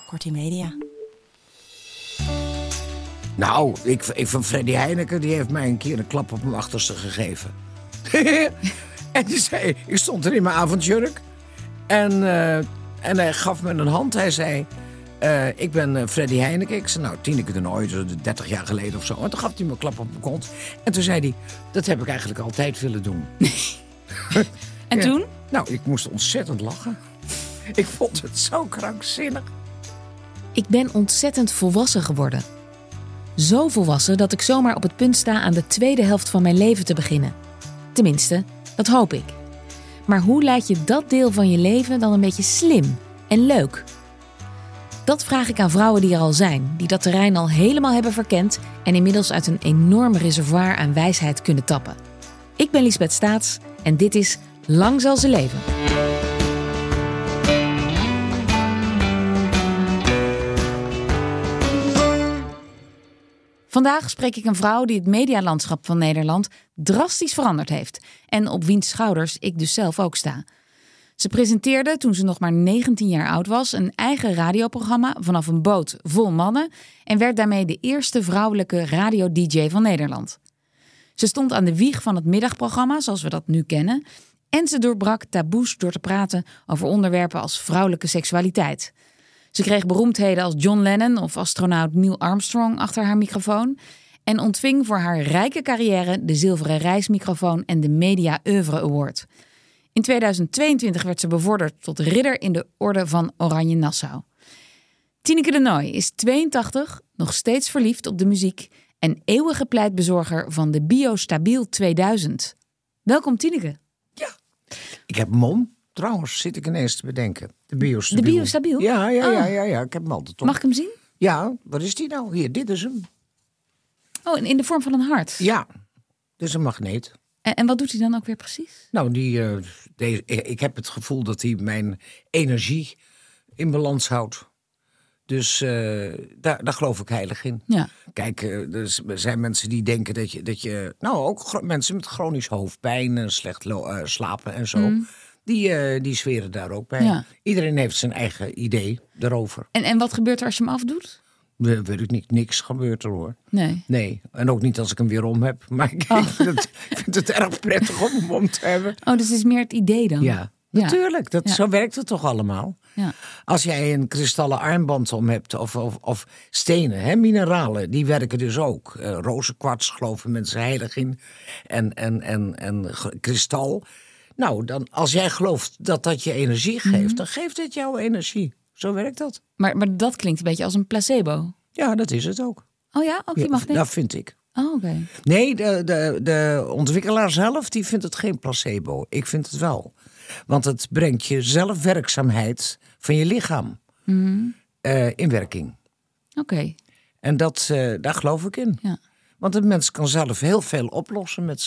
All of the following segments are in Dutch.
Kortie Media. Nou, ik van Freddy Heineken, die heeft mij een keer een klap op mijn achterste gegeven. En die zei, ik stond er in mijn avondjurk. En hij gaf me een hand. Hij zei, ik ben Freddy Heineken. Ik zei, nou, Tineke de Nooi, 30 jaar geleden of zo. En toen gaf hij me een klap op mijn kont. En toen zei hij, dat heb ik eigenlijk altijd willen doen. En ja. toen? Nou, ik moest ontzettend lachen. Ik vond het zo krankzinnig. Ik ben ontzettend volwassen geworden. Zo volwassen dat ik zomaar op het punt sta aan de tweede helft van mijn leven te beginnen. Tenminste, dat hoop ik. Maar hoe leid je dat deel van je leven dan een beetje slim en leuk? Dat vraag ik aan vrouwen die er al zijn, die dat terrein al helemaal hebben verkend en inmiddels uit een enorm reservoir aan wijsheid kunnen tappen. Ik ben Liesbeth Staats en dit is Lang zal ze leven. Vandaag spreek ik een vrouw die het medialandschap van Nederland drastisch veranderd heeft. En op wiens schouders ik dus zelf ook sta. Ze presenteerde, toen ze nog maar 19 jaar oud was, een eigen radioprogramma vanaf een boot vol mannen. En werd daarmee de eerste vrouwelijke radio-dj van Nederland. Ze stond aan de wieg van het middagprogramma, zoals we dat nu kennen. En ze doorbrak taboes door te praten over onderwerpen als vrouwelijke seksualiteit. Ze kreeg beroemdheden als John Lennon of astronaut Neil Armstrong achter haar microfoon. En ontving voor haar rijke carrière de Zilveren Reismicrofoon en de Media Oeuvre Award. In 2022 werd ze bevorderd tot ridder in de Orde van Oranje Nassau. Tineke de Nooi is 82, nog steeds verliefd op de muziek en eeuwige pleitbezorger van de Biostabiel 2000. Welkom Tineke. Ja, ik heb mom. Trouwens, zit ik ineens te bedenken. De Biostabiel. De Biostabiel? Ja. Ik heb hem altijd op. Mag ik hem zien? Ja, wat is die nou? Hier, dit is hem. Oh, in de vorm van een hart? Ja, dus een magneet. En wat doet hij dan ook weer precies? Nou, ik heb het gevoel dat hij mijn energie in balans houdt. Dus daar geloof ik heilig in. Ja. Kijk, er zijn mensen die denken dat je nou, ook mensen met chronisch hoofdpijn en slecht slapen en zo. Die zweren daar ook bij. Ja. Iedereen heeft zijn eigen idee daarover. En wat gebeurt er als je hem afdoet? Weet ik niet, niks gebeurt er hoor. Nee. En ook niet als ik hem weer om heb. Maar ik vind het erg prettig om hem om te hebben. Oh, dus het is meer het idee dan? Ja, natuurlijk. Zo werkt het toch allemaal. Ja. Als jij een kristallen armband om hebt of stenen, hè, mineralen, die werken dus ook. Rozenkwarts geloven mensen heilig in. En kristal. Nou, dan, als jij gelooft dat je energie geeft, dan geeft het jou energie. Zo werkt dat. Maar dat klinkt een beetje als een placebo. Ja, dat is het ook. Oh ja? Ook die magneet? Dat vind ik. Oh, oké. Nee, de ontwikkelaar zelf die vindt het geen placebo. Ik vind het wel. Want het brengt je zelfwerkzaamheid van je lichaam in werking. Oké. En daar geloof ik in. Ja. Want een mens kan zelf heel veel oplossen met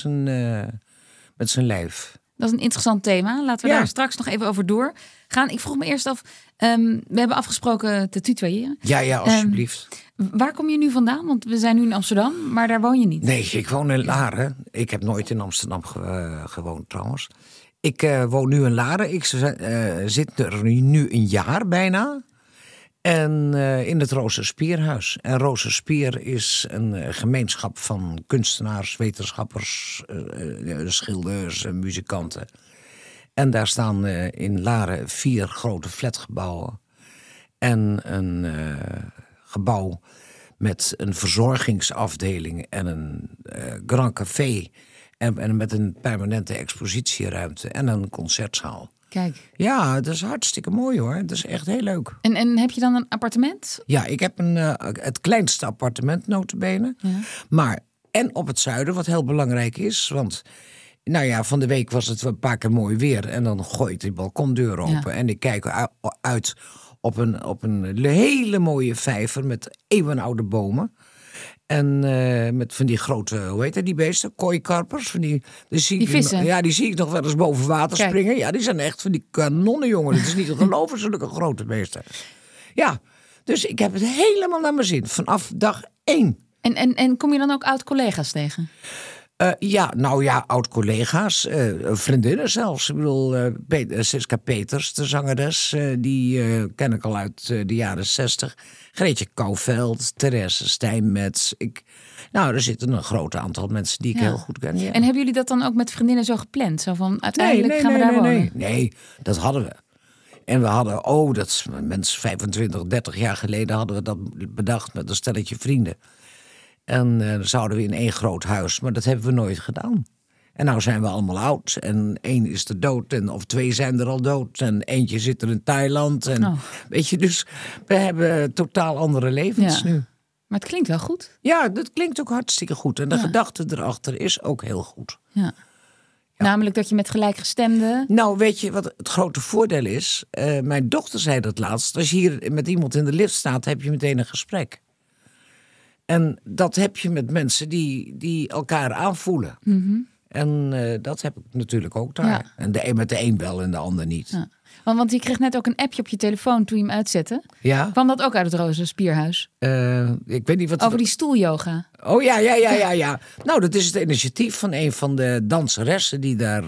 zijn lijf. Dat is een interessant thema. Laten we daar straks nog even over doorgaan. Ik vroeg me eerst af, we hebben afgesproken te tutoyeren. Ja, alsjeblieft. Waar kom je nu vandaan? Want we zijn nu in Amsterdam, maar daar woon je niet. Nee, ik woon in Laren. Ik heb nooit in Amsterdam gewoond trouwens. Ik woon nu in Laren. Ik zit er nu een jaar bijna. En in het Rozenspierhuis. En Rozenspier is een gemeenschap van kunstenaars, wetenschappers, schilders en muzikanten. En daar staan in Laren 4 grote flatgebouwen. En een gebouw met een verzorgingsafdeling en een grand café. En met een permanente expositieruimte en een concertzaal. Kijk. Ja, dat is hartstikke mooi hoor. Dat is echt heel leuk. En heb je dan een appartement? Ja, ik heb het kleinste appartement nota bene. Ja. Maar en op het zuiden, wat heel belangrijk is. Want nou ja, van de week was het een paar keer mooi weer. En dan gooit die balkondeur open. Ja. En ik kijk uit op een hele mooie vijver met eeuwenoude bomen. En met van die grote, hoe heet dat, die beesten? Kooikarpers. Die vissen? Ja, die zie ik nog wel eens boven water springen. Ja, die zijn echt van die kanonnen, jongen. Het is niet te geloven, zulke grote beesten. Ja, dus ik heb het helemaal naar mijn zin. Vanaf dag 1. En kom je dan ook oud-collega's tegen? Oud-collega's, vriendinnen zelfs. Ik bedoel, Siska Peters, de zangeres, die ken ik al uit de jaren 60. Greetje Kouwveld, Therese Steinmetz. Er zitten een groot aantal mensen die ik heel goed ken. Ja. En hebben jullie dat dan ook met vriendinnen zo gepland? Zo van, uiteindelijk gaan we daar wonen? Nee, dat hadden we. En we hadden, dat is mensen 25, 30 jaar geleden hadden we dat bedacht met een stelletje vrienden. En dan zouden we in 1 groot huis, maar dat hebben we nooit gedaan. En nou zijn we allemaal oud en 1 is er dood of 2 zijn er al dood en eentje zit er in Thailand. En, weet je, dus we hebben totaal andere levens nu. Maar het klinkt wel goed. Ja, dat klinkt ook hartstikke goed. En de gedachte erachter is ook heel goed. Ja. Namelijk dat je met gelijkgestemden... Nou, weet je wat het grote voordeel is? Mijn dochter zei dat laatst. Als je hier met iemand in de lift staat, heb je meteen een gesprek. En dat heb je met mensen die elkaar aanvoelen. Mm-hmm. En dat heb ik natuurlijk ook daar. Ja. En met de een wel en de ander niet. Ja. Want je kreeg net ook een appje op je telefoon toen je hem uitzette. Ja. Kwam dat ook uit het Roze Spierhuis? Ik weet niet wat... Over die stoelyoga. Oh ja. Nou, dat is het initiatief van een van de danseressen die daar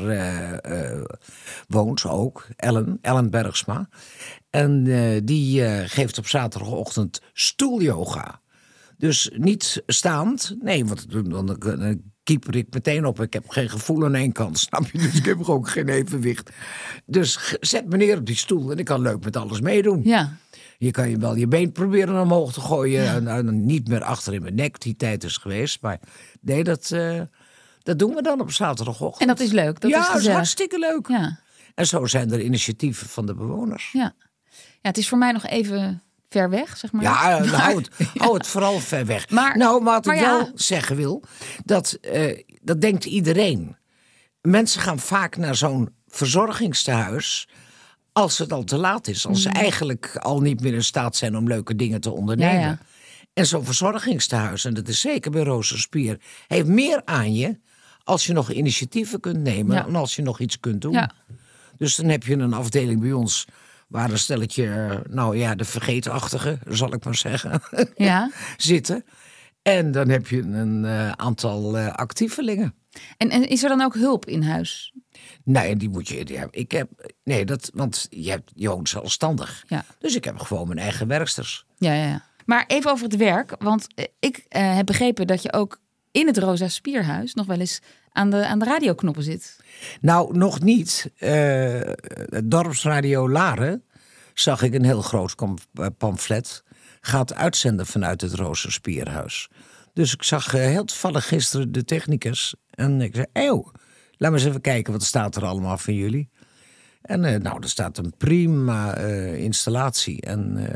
woont ook. Ellen Bergsma. En die geeft op zaterdagochtend stoelyoga. Dus niet staand. Nee, want dan keeper ik meteen op. Ik heb geen gevoel aan één kant, snap je? Dus ik heb ook geen evenwicht. Dus zet me neer op die stoel en ik kan leuk met alles meedoen. Ja. Je kan je wel je been proberen omhoog te gooien. Ja. En niet meer achter in mijn nek. Die tijd is geweest. Maar nee, dat doen we dan op zaterdagochtend. En dat is leuk? Dat is hartstikke leuk. Ja. En zo zijn er initiatieven van de bewoners. Ja, het is voor mij nog even... ver weg, zeg maar. Ja, hou het vooral ver weg. Maar wat ik wel zeggen wil, dat denkt iedereen. Mensen gaan vaak naar zo'n verzorgingstehuis als het al te laat is. Als ze eigenlijk al niet meer in staat zijn om leuke dingen te ondernemen. Ja. En zo'n verzorgingstehuis, en dat is zeker bij Roze Spier, heeft meer aan je als je nog initiatieven kunt nemen en als je nog iets kunt doen. Ja. Dus dan heb je een afdeling bij ons... waar een stelletje, de vergeetachtigen, zal ik maar zeggen, zitten. En dan heb je een aantal actievelingen. En is er dan ook hulp in huis? Nee, die moet je... want je woont zelfstandig. Ja. Dus ik heb gewoon mijn eigen werksters. Ja. Maar even over het werk. Want ik heb begrepen dat je ook in het Roze Spierhuis nog wel eens aan de radioknoppen zit. Nou, nog niet. Het Dorpsradio Laren, zag ik een heel groot pamflet, gaat uitzenden vanuit het Roze Spierhuis. Dus ik zag heel toevallig gisteren de technicus. En ik zei, laat me eens even kijken, wat staat er allemaal van jullie? En er staat een prima installatie. En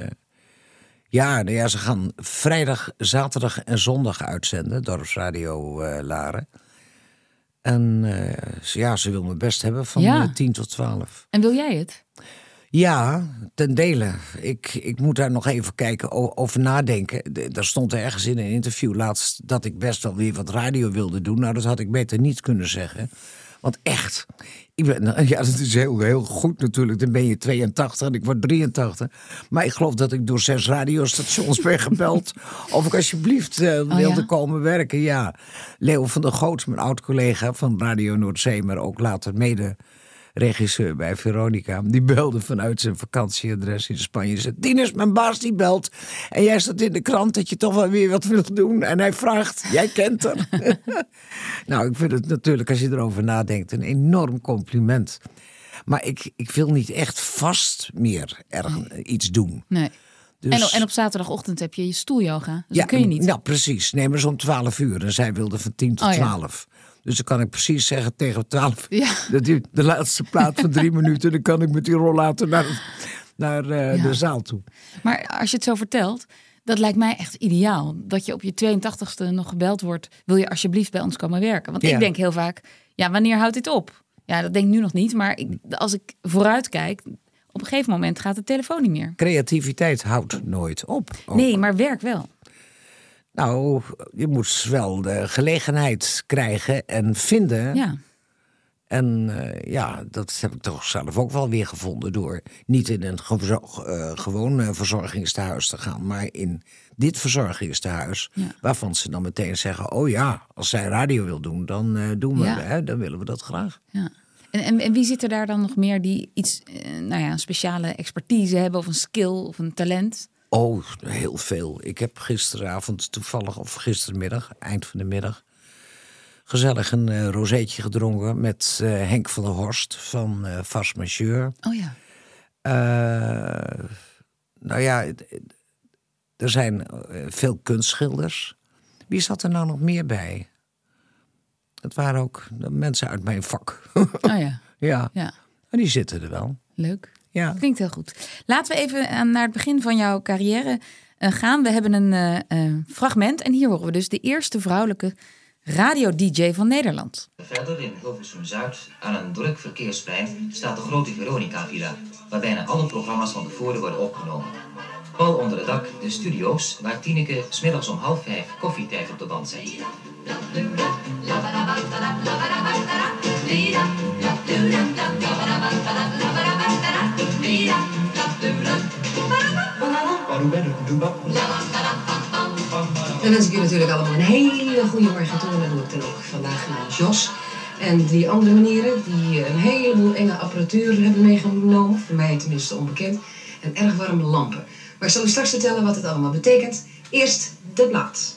ze gaan vrijdag, zaterdag en zondag uitzenden, Dorpsradio Laren. En ze wil me best hebben van 10 tot 12. En wil jij het? Ja, ten dele. Ik moet daar nog even kijken, over nadenken. Er stond ergens in een interview laatst dat ik best wel weer wat radio wilde doen. Nou, dat had ik beter niet kunnen zeggen. Want echt, dat is heel, heel goed natuurlijk. Dan ben je 82 en ik word 83. Maar ik geloof dat ik door 6 radiostations ben gebeld of ik alsjeblieft wilde komen werken. Ja, Leo van der Goot, mijn oud-collega van Radio Noordzee, maar ook later mede-regisseur bij Veronica. Die belde vanuit zijn vakantieadres in Spanje. Hij zei, Tinus, mijn baas die belt. En jij staat in de krant dat je toch wel weer wat wilt doen. En hij vraagt, jij kent hem. Nou, ik vind het natuurlijk, als je erover nadenkt, een enorm compliment. Maar ik wil niet echt vast meer iets doen. Nee. Dus... En op zaterdagochtend heb je stoelyoga. Dus dat kun je niet. Nou, precies. Nee, maar zo'n 12 uur. En zij wilde van 10 tot 12. Ja. Dus dan kan ik precies zeggen tegen 12. Ja. Dat die, de laatste plaat van 3 minuten. Dan kan ik met die rollator naar de zaal toe. Maar als je het zo vertelt, dat lijkt mij echt ideaal. Dat je op je 82ste nog gebeld wordt. Wil je alsjeblieft bij ons komen werken? Want ik denk heel vaak, wanneer houdt dit op? Ja, dat denk ik nu nog niet. Maar als ik vooruit kijk, op een gegeven moment gaat de telefoon niet meer. Creativiteit houdt nooit op. Ook. Nee, maar werk wel. Nou, je moet wel de gelegenheid krijgen en vinden. Ja. En dat heb ik toch zelf ook wel weer gevonden... door niet in een gewoon verzorgingstehuis te gaan... maar in dit verzorgingstehuis... waarvan ze dan meteen zeggen... oh ja, als zij radio wil doen, dan doen we hè, dan willen we dat graag. Ja. En wie zit er daar dan nog meer die iets, een speciale expertise hebben... of een skill of een talent? Oh, heel veel. Ik heb gisteravond toevallig, of gistermiddag, eind van de middag... gezellig een rozeetje gedronken met Henk van der Horst van Fas Majeur. Oh ja. Er zijn veel kunstschilders. Wie zat er nou nog meer bij? Het waren ook mensen uit mijn vak. Oh ja. Ja. Ja. Maar die zitten er wel. Leuk. Ja. Klinkt heel goed. Laten we even naar het begin van jouw carrière gaan. We hebben een fragment en hier horen we dus de eerste vrouwelijke radio-dj van Nederland. Verder in Hilversum-Zuid, aan een druk verkeersplein, staat de grote Veronica-villa, waar bijna alle programma's van tevoren worden opgenomen. Pal onder het dak de studio's, waar Tineke 's middags om 4:30 koffietijd op de band zet. Dan wens ik jullie natuurlijk allemaal een hele goede morgen toe. En dat doe ik dan ook vandaag naar Jos. En 3 andere meneeren die een heleboel enge apparatuur hebben meegenomen. Voor mij tenminste onbekend. En erg warme lampen. Maar ik zal u straks vertellen wat het allemaal betekent. Eerst de plaat.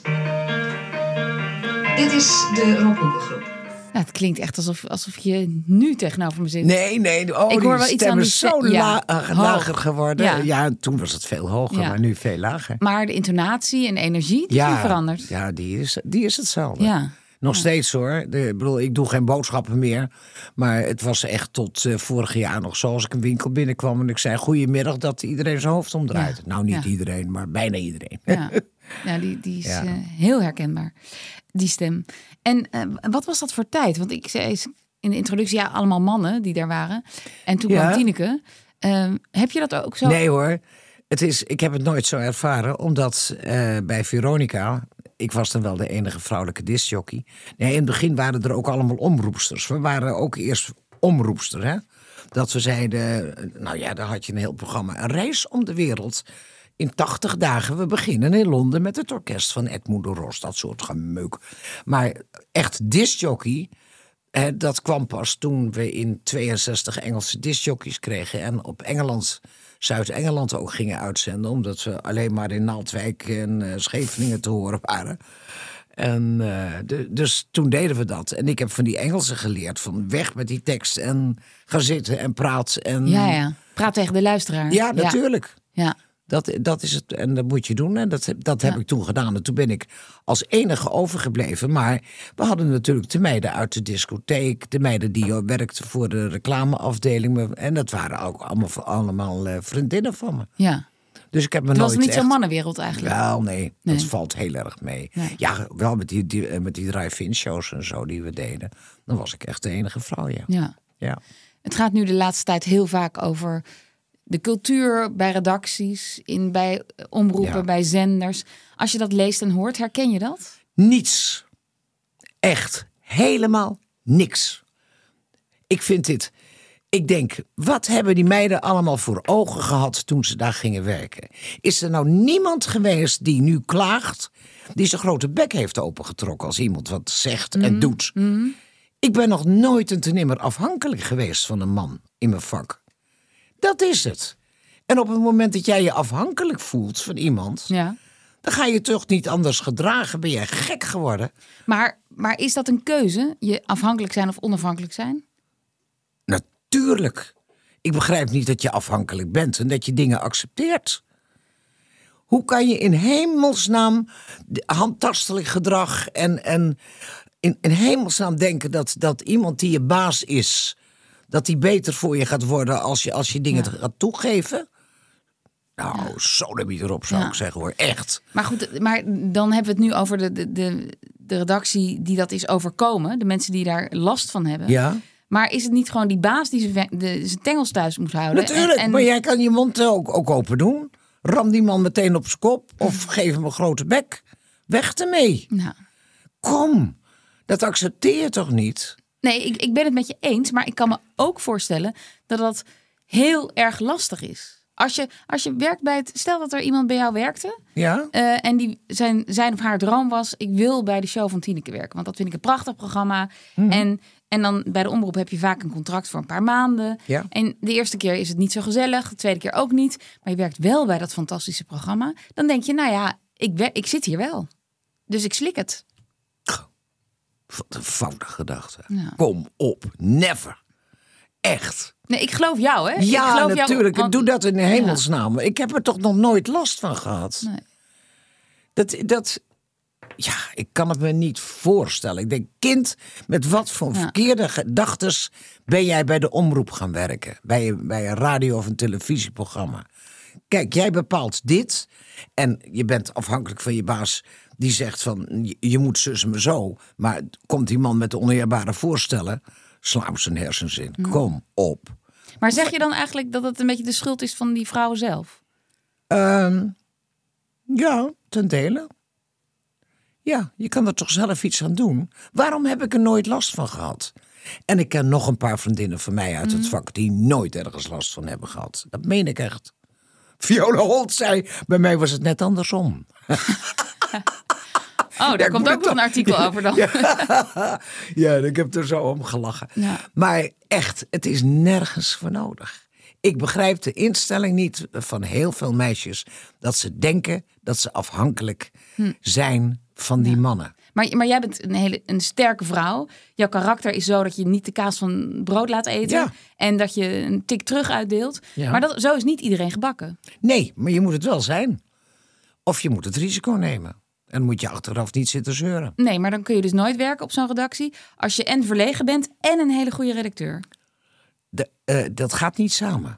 Dit is de Rob Hoeken groep. Nou, het klinkt echt alsof je nu tegenover me zit. Nee. Oh, Ik hoor wel die iets aan stem die is zo lager geworden. Ja. Ja, toen was het veel hoger, maar nu veel lager. Maar de intonatie en energie, die is niet veranderd. Ja, die is hetzelfde. Ja. Nog steeds hoor. Ik doe geen boodschappen meer. Maar het was echt tot vorig jaar nog zo. Als ik een winkel binnenkwam en ik zei goedemiddag, dat iedereen zijn hoofd omdraait. Ja. Nou, niet iedereen, maar bijna iedereen. Ja, die is heel herkenbaar, die stem. En wat was dat voor tijd? Want ik zei in de introductie, allemaal mannen die daar waren. En toen kwam Tineke. Heb je dat ook zo? Nee hoor. Ik heb het nooit zo ervaren, omdat bij Veronica... Ik was dan wel de enige vrouwelijke discjockey. Nee, in het begin waren er ook allemaal omroepsters. We waren ook eerst omroepster, hè. Dat we zeiden, dan had je een heel programma. Een reis om de wereld in 80 dagen. We beginnen in Londen met het orkest van Edmund de Ros. Dat soort gemeuk. Maar echt discjockey, dat kwam pas toen we in 62 Engelse discjockeys kregen. En op Zuid-Engeland ook gingen uitzenden. Omdat we alleen maar in Naaldwijk en Scheveningen te horen waren. En dus toen deden we dat. En ik heb van die Engelsen geleerd. Van weg met die tekst en ga zitten en praat. En... Ja. Praat tegen de luisteraar. Ja, natuurlijk. Ja. Dat is het. En dat moet je doen. En dat heb ik toen gedaan. En toen ben ik als enige overgebleven. Maar we hadden natuurlijk de meiden uit de discotheek. De meiden die werkten voor de reclameafdeling. En dat waren ook allemaal vriendinnen van me. Ja. Dus ik heb me het nooit was niet echt... zo'n mannenwereld eigenlijk. Wel, nee. Dat valt heel erg mee. Nee. Ja, wel met die drive-in shows en zo die we deden. Dan was ik echt de enige vrouw, ja. Het gaat nu de laatste tijd heel vaak over de cultuur bij redacties, bij omroepen, bij zenders. Als je dat leest en hoort, herken je dat? Niets. Echt. Helemaal niks. Ik vind dit... Ik denk, wat hebben die meiden allemaal voor ogen gehad toen ze daar gingen werken? Is er nou niemand geweest die nu klaagt, die zijn grote bek heeft opengetrokken als iemand wat zegt en doet? Mm. Ik ben nog nooit en te nimmer afhankelijk geweest van een man in mijn vak. Dat is het. En op het moment dat jij je afhankelijk voelt van iemand, dan ga je toch niet anders gedragen. Ben je gek geworden? Maar is dat een keuze? Je afhankelijk zijn of onafhankelijk zijn? Natuurlijk. Ik begrijp niet dat je afhankelijk bent en dat je dingen accepteert. Hoe kan je in hemelsnaam handtastelijk gedrag en in hemelsnaam denken dat iemand die je baas is, dat die beter voor je gaat worden als je dingen gaat toegeven? Nou, sodemie erop zou ik zeggen hoor, echt. Maar goed, maar dan hebben we het nu over de redactie die dat is overkomen. De mensen die daar last van hebben. Ja. Maar is het niet gewoon die baas die zijn tengels thuis moet houden? Natuurlijk, maar jij kan je mond ook open doen. Ram die man meteen op zijn kop of geef hem een grote bek. Weg ermee. Nou. Kom, dat accepteer je toch niet? Nee, ik ben het met je eens. Maar ik kan me ook voorstellen dat dat heel erg lastig is. Als je werkt bij stel dat er iemand bij jou werkte. Ja? En die zijn of haar droom was, ik wil bij de show van Tineke werken. Want dat vind ik een prachtig programma. En dan bij de omroep heb je vaak een contract voor een paar maanden. Ja. En de eerste keer is het niet zo gezellig. De tweede keer ook niet. Maar je werkt wel bij dat fantastische programma. Dan denk je, nou ja, ik zit hier wel. Dus ik slik het. Wat een foute gedachte. Ja. Kom op, never. Echt. Nee, ik geloof jou, hè? Ja, ik geloof natuurlijk. Jou, Ik doe dat in de hemelsnaam. Ik heb er toch nog nooit last van gehad. Nee. Ja, ik kan het me niet voorstellen. Ik denk, kind, met wat voor verkeerde gedachtes ben jij bij de omroep gaan werken? Bij een radio- of een televisieprogramma. Kijk, jij bepaalt dit en je bent afhankelijk van je baas die zegt van, je moet zus me zo. Maar komt die man met de oneerbare voorstellen, sla hem zijn hersens in. Kom op. Maar zeg je dan eigenlijk dat het een beetje de schuld is van die vrouw zelf? Ja, ten dele. Ja, je kan er toch zelf iets aan doen. Waarom heb ik er nooit last van gehad? En ik ken nog een paar vriendinnen van mij uit het vak die nooit ergens last van hebben gehad. Dat meen ik echt. Viola Holt zei, bij mij was het net andersom. Oh, daar komt ook nog een artikel over dan. Ja, ik heb er zo om gelachen. Ja. Maar echt, het is nergens voor nodig. Ik begrijp de instelling niet van heel veel meisjes dat ze denken dat ze afhankelijk zijn van die mannen. Maar jij bent een sterke vrouw. Jouw karakter is zo dat je niet de kaas van brood laat eten. Ja. En dat je een tik terug uitdeelt. Ja. Maar zo is niet iedereen gebakken. Nee, maar je moet het wel zijn. Of je moet het risico nemen. En dan moet je achteraf niet zitten zeuren. Nee, maar dan kun je dus nooit werken op zo'n redactie. Als je en verlegen bent en een hele goede redacteur. Dat gaat niet samen.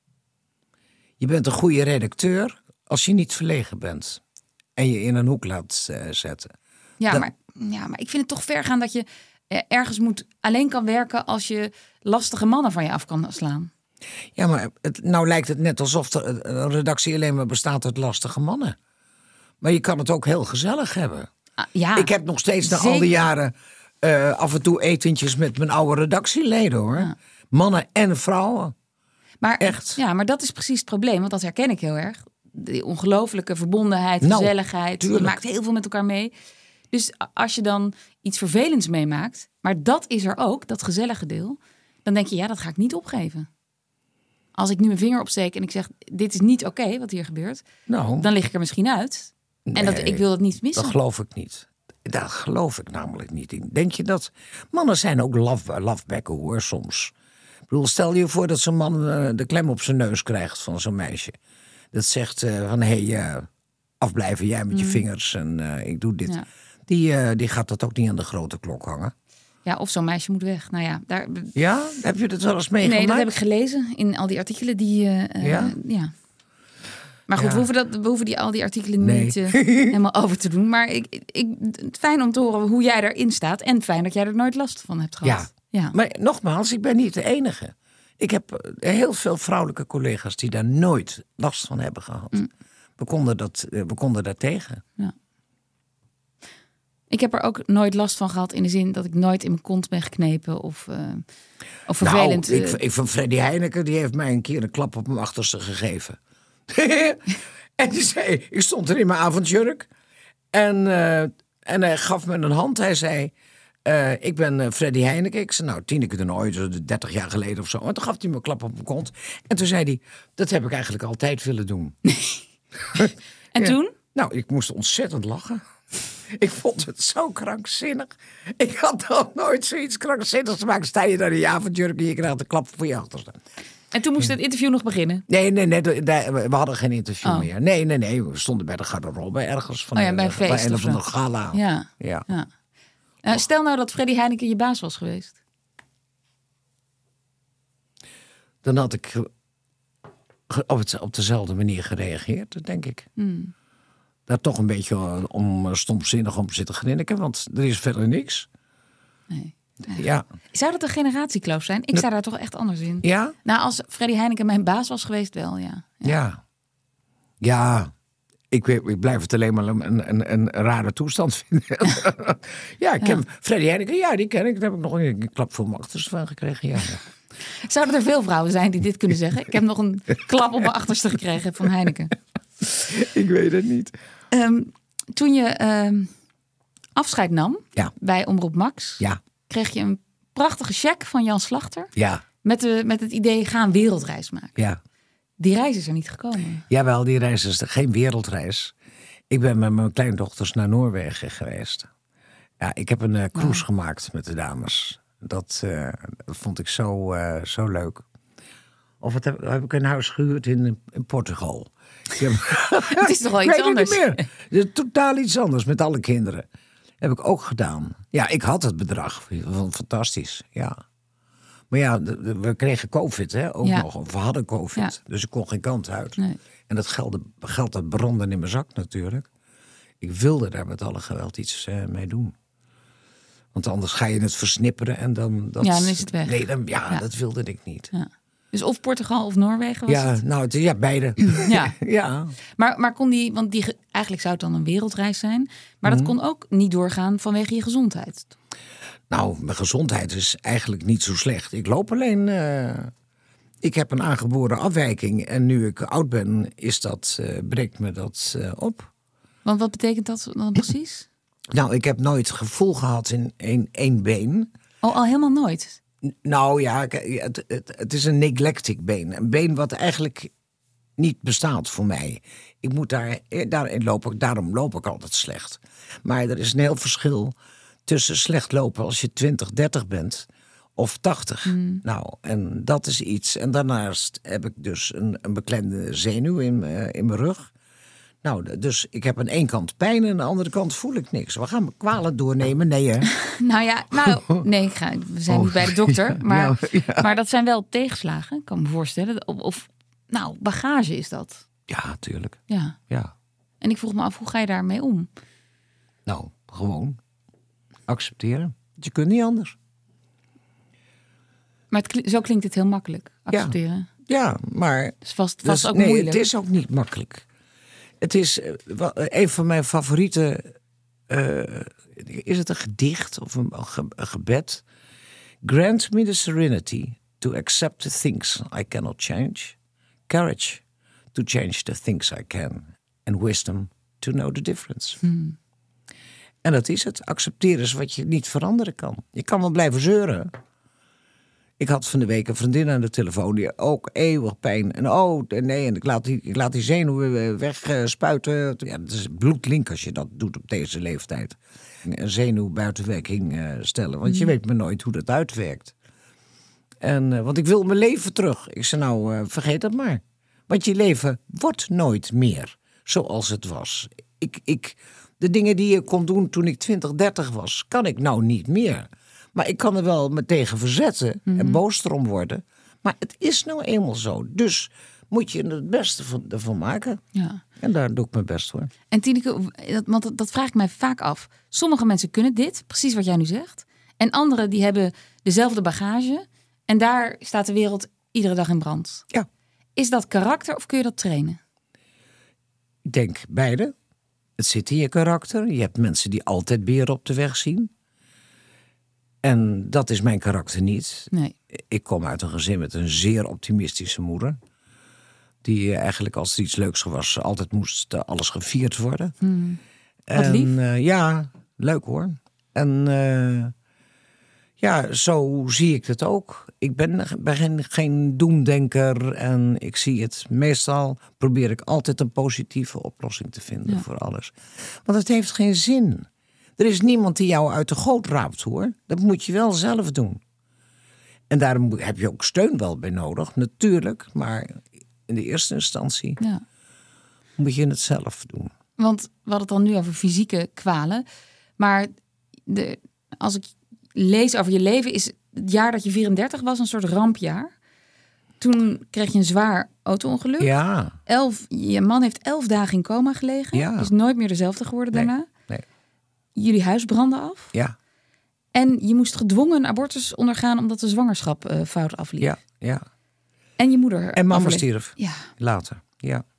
Je bent een goede redacteur als je niet verlegen bent. En je in een hoek laat zetten. Ja, maar ik vind het toch ver gaan dat je ergens alleen kan werken als je lastige mannen van je af kan slaan. Ja, maar nou lijkt het net alsof een redactie alleen maar bestaat uit lastige mannen. Maar je kan het ook heel gezellig hebben. Ja, Ik heb nog steeds na al die jaren af en toe etentjes met mijn oude redactieleden, hoor. Ja. Mannen en vrouwen. Maar echt. Ja, maar dat is precies het probleem, want dat herken ik heel erg. Die ongelofelijke verbondenheid, gezelligheid. Tuurlijk. Je maakt heel veel met elkaar mee. Dus als je dan iets vervelends meemaakt, maar dat is er ook, dat gezellige deel, dan denk je, ja, dat ga ik niet opgeven. Als ik nu mijn vinger opsteek en ik zeg, dit is niet oké wat hier gebeurt, dan lig ik er misschien uit. Nee, en ik wil dat niet missen. Dat geloof ik niet. Daar geloof ik namelijk niet in. Denk je dat... Mannen zijn ook lafbekken, hoor, soms. Ik bedoel, stel je voor dat zo'n man de klem op zijn neus krijgt van zo'n meisje. Dat zegt van, afblijven jij met je vingers en ik doe dit. Ja. Die gaat dat ook niet aan de grote klok hangen. Ja, of zo'n meisje moet weg. Nou ja, Ja? Heb je dat wel eens meegemaakt? Nee, dat heb ik gelezen in al die artikelen die... ja? Maar goed, we hoeven al die artikelen niet helemaal over te doen. Maar fijn om te horen hoe jij erin staat. En fijn dat jij er nooit last van hebt gehad. Ja. Maar nogmaals, ik ben niet de enige. Ik heb heel veel vrouwelijke collega's die daar nooit last van hebben gehad. We konden daar tegen. Ja. Ik heb er ook nooit last van gehad in de zin dat ik nooit in mijn kont ben geknepen of vervelend. Nou, ik van Freddy Heineken, die heeft mij een keer een klap op mijn achterste gegeven. En die zei, ik stond er in mijn avondjurk en hij gaf me een hand. Hij zei, ik ben Freddy Heineken. Ik zei, nou, Tineke de Nooit, 30 jaar geleden of zo. En toen gaf hij me een klap op mijn kont. En toen zei hij, dat heb ik eigenlijk altijd willen doen. En toen? Nou, ik moest ontzettend lachen. Ik vond het zo krankzinnig. Ik had nog nooit zoiets krankzinnigs gemaakt. Sta je daar in je avondjurk en je krijgt een klap voor je achterste. En toen moest het interview nog beginnen? Nee, we hadden geen interview meer. Nee, we stonden bij de garderobe ergens. Bij een feest bij een of andere gala. Ja. Stel nou dat Freddy Heineken je baas was geweest. Dan had ik op dezelfde manier gereageerd, denk ik. Daar toch een beetje stomzinnig om zitten grinniken, want er is verder niks. Nee. Ja. Zou dat een generatiekloof zijn? Ik sta daar toch echt anders in. Ja? Nou, als Freddy Heineken mijn baas was geweest, wel, ja. Ja. Ik blijf het alleen maar een rare toestand vinden. Ja, ik ken Freddy Heineken. Ja, die ken ik. Daar heb ik nog een klap voor mijn achterste van gekregen. Ja. Zouden er veel vrouwen zijn die dit kunnen zeggen? Ik heb nog een klap op mijn achterste gekregen van Heineken. Ik weet het niet. Toen je afscheid nam bij Omroep Max... kreeg je een prachtige cheque van Jan Slachter... Ja. Met het idee, ga een wereldreis maken. Ja. Die reis is er niet gekomen. Jawel, die reis is geen wereldreis. Ik ben met mijn kleindochters naar Noorwegen geweest. Ja, ik heb een cruise gemaakt met de dames. Dat vond ik zo leuk. Of heb ik een huis gehuurd in Portugal. Het is toch wel iets anders? Ik weet het niet meer. Het is totaal iets anders met alle kinderen. Heb ik ook gedaan. Ja, ik had het bedrag. Ik vond het fantastisch, ja. Maar ja, we kregen COVID, hè, ook nog. Of we hadden COVID. Ja. Dus ik kon geen kant uit. Nee. En dat geld dat brandde in mijn zak natuurlijk. Ik wilde daar met alle geweld iets mee doen. Want anders ga je het versnipperen en dan... dan is het weg. Nee, dat wilde ik niet. Ja. Dus of Portugal of Noorwegen was het? Nou, beide. Ja. Ja. Maar kon eigenlijk zou het dan een wereldreis zijn. Maar dat kon ook niet doorgaan vanwege je gezondheid. Nou, mijn gezondheid is eigenlijk niet zo slecht. Ik loop alleen... ik heb een aangeboren afwijking. En nu ik oud ben, breekt me dat op. Want wat betekent dat dan precies? Nou, ik heb nooit gevoel gehad in één been. Oh, al helemaal nooit? Nou ja, het is een neglectic been. Een been wat eigenlijk niet bestaat voor mij. Ik moet daarin lopen, daarom loop ik altijd slecht. Maar er is een heel verschil tussen slecht lopen als je 20, 30 bent of 80. Nou, en dat is iets. En daarnaast heb ik dus een beklemde zenuw in mijn rug. Nou, dus ik heb aan één kant pijn en aan de andere kant voel ik niks. We gaan kwalen doornemen? Nee, hè? Nee, we zijn niet bij de dokter. Maar dat zijn wel tegenslagen, kan ik me voorstellen. Bagage is dat. Ja, tuurlijk. Ja. En ik vroeg me af, hoe ga je daarmee om? Nou, gewoon accepteren. Je kunt niet anders. Maar zo klinkt het heel makkelijk, accepteren. Ja, maar... Dus vast ook moeilijk. Het is ook niet makkelijk. Het is een van mijn favoriete... is het een gedicht of een gebed? Grant me the serenity to accept the things I cannot change. Courage to change the things I can. And wisdom to know the difference. En dat is het. Accepteren is wat je niet veranderen kan. Je kan wel blijven zeuren. Ik had van de week een vriendin aan de telefoon die ook eeuwig pijn. En ik laat die zenuwen wegspuiten. Ja, het is bloedlink als je dat doet op deze leeftijd. Een zenuw buiten werking stellen. Want je weet maar nooit hoe dat uitwerkt. Want ik wil mijn leven terug. Ik zei vergeet dat maar. Want je leven wordt nooit meer zoals het was. De dingen die je kon doen toen ik 20, 30 was, kan ik nou niet meer. Maar ik kan er wel me tegen verzetten en boos erom worden. Maar het is nou eenmaal zo. Dus moet je het beste ervan maken. Ja. En daar doe ik mijn best voor. En Tineke, want dat vraag ik mij vaak af. Sommige mensen kunnen dit, precies wat jij nu zegt. En anderen die hebben dezelfde bagage. En daar staat de wereld iedere dag in brand. Ja. Is dat karakter of kun je dat trainen? Ik denk beide. Het zit in je karakter. Je hebt mensen die altijd beren op de weg zien. En dat is mijn karakter niet. Nee. Ik kom uit een gezin met een zeer optimistische moeder. Die eigenlijk als er iets leuks was, altijd moest alles gevierd worden. Wat lief. Ja, leuk hoor. En zo zie ik het ook. Ik ben geen doemdenker en ik zie het. Meestal probeer ik altijd een positieve oplossing te vinden voor alles. Want het heeft geen zin. Er is niemand die jou uit de goot raapt, hoor. Dat moet je wel zelf doen. En daar heb je ook steun wel bij nodig, natuurlijk. Maar in de eerste instantie moet je het zelf doen. Want we hadden het dan nu over fysieke kwalen. Maar als ik lees over je leven, is het jaar dat je 34 was een soort rampjaar. Toen kreeg je een zwaar auto-ongeluk. Ja. Je man heeft 11 dagen in coma gelegen. Ja. Is nooit meer dezelfde geworden daarna. Nee. Jullie huis brandde af. Ja. En je moest gedwongen een abortus ondergaan omdat de zwangerschap fout afliep. Ja. En je moeder en mama stierf. Ja. Later. Ja.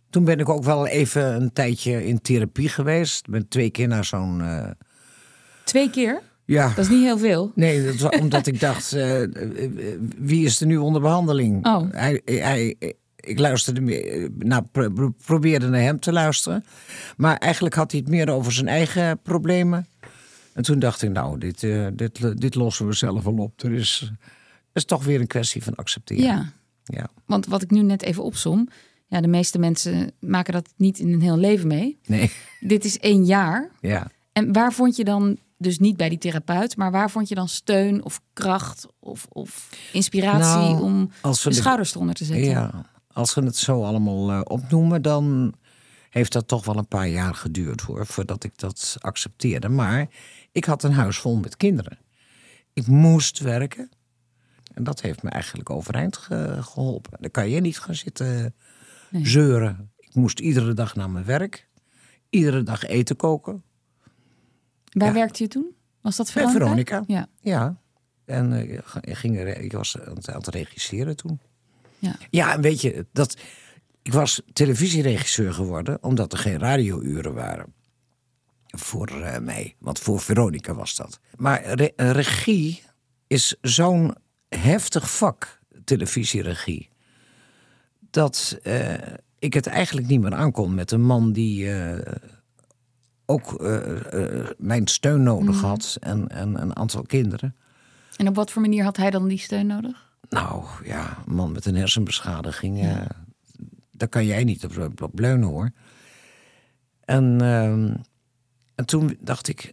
Toen ben ik ook wel even een tijdje in therapie geweest. Ik ben 2 keer naar zo'n... 2 keer? Ja. Dat is niet heel veel. Nee, dat was omdat ik dacht, wie is er nu onder behandeling? Oh. Ik luisterde meer, probeerde naar hem te luisteren. Maar eigenlijk had hij het meer over zijn eigen problemen. En toen dacht ik, nou, dit lossen we zelf wel op. Het is toch weer een kwestie van accepteren. Ja. Want wat ik nu net even opsom. Ja, de meeste mensen maken dat niet in een heel leven mee. Nee. Dit is 1 jaar. Ja. En waar vond je dan, dus niet bij die therapeut, maar waar vond je dan steun of kracht of inspiratie om de schouders eronder te zetten? Ja, als we het zo allemaal opnoemen, dan heeft dat toch wel een paar jaar geduurd hoor, voordat ik dat accepteerde. Maar ik had een huis vol met kinderen. Ik moest werken. En dat heeft me eigenlijk overeind geholpen. Dan kan je niet gaan zitten zeuren. Ik moest iedere dag naar mijn werk. Iedere dag eten koken. Waar werkte je toen? Was dat Bij Veronica? Ja. En ik was aan het regisseren toen. Ja, en weet je, ik was televisieregisseur geworden omdat er geen radiouren waren. Voor mij, want voor Veronica was dat. Maar regie is zo'n heftig vak, televisieregie, dat ik het eigenlijk niet meer aankon met een man die ook mijn steun nodig had en een aantal kinderen. En op wat voor manier had hij dan die steun nodig? Nou ja, een man met een hersenbeschadiging, daar kan jij niet op leunen hoor. En toen dacht ik,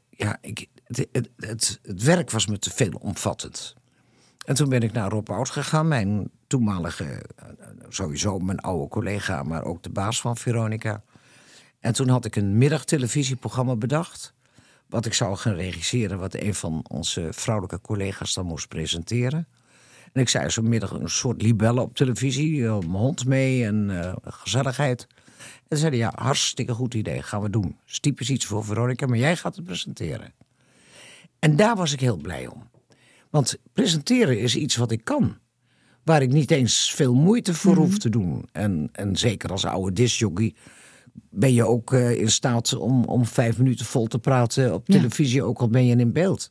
het werk was me te veel omvattend. En toen ben ik naar Rob Oud gegaan, mijn toenmalige, sowieso mijn oude collega, maar ook de baas van Veronica. En toen had ik een middagtelevisieprogramma bedacht, wat ik zou gaan regisseren, wat een van onze vrouwelijke collega's dan moest presenteren. En ik zei zo'n middag een soort libelle op televisie, mijn hond mee en gezelligheid. En zeiden ja, hartstikke goed idee, gaan we doen. Het is typisch iets voor Veronica, maar jij gaat het presenteren. En daar was ik heel blij om. Want presenteren is iets wat ik kan. Waar ik niet eens veel moeite voor hoef te doen. En zeker als oude discjockey ben je ook in staat om 5 minuten vol te praten op televisie, ook al ben je in beeld.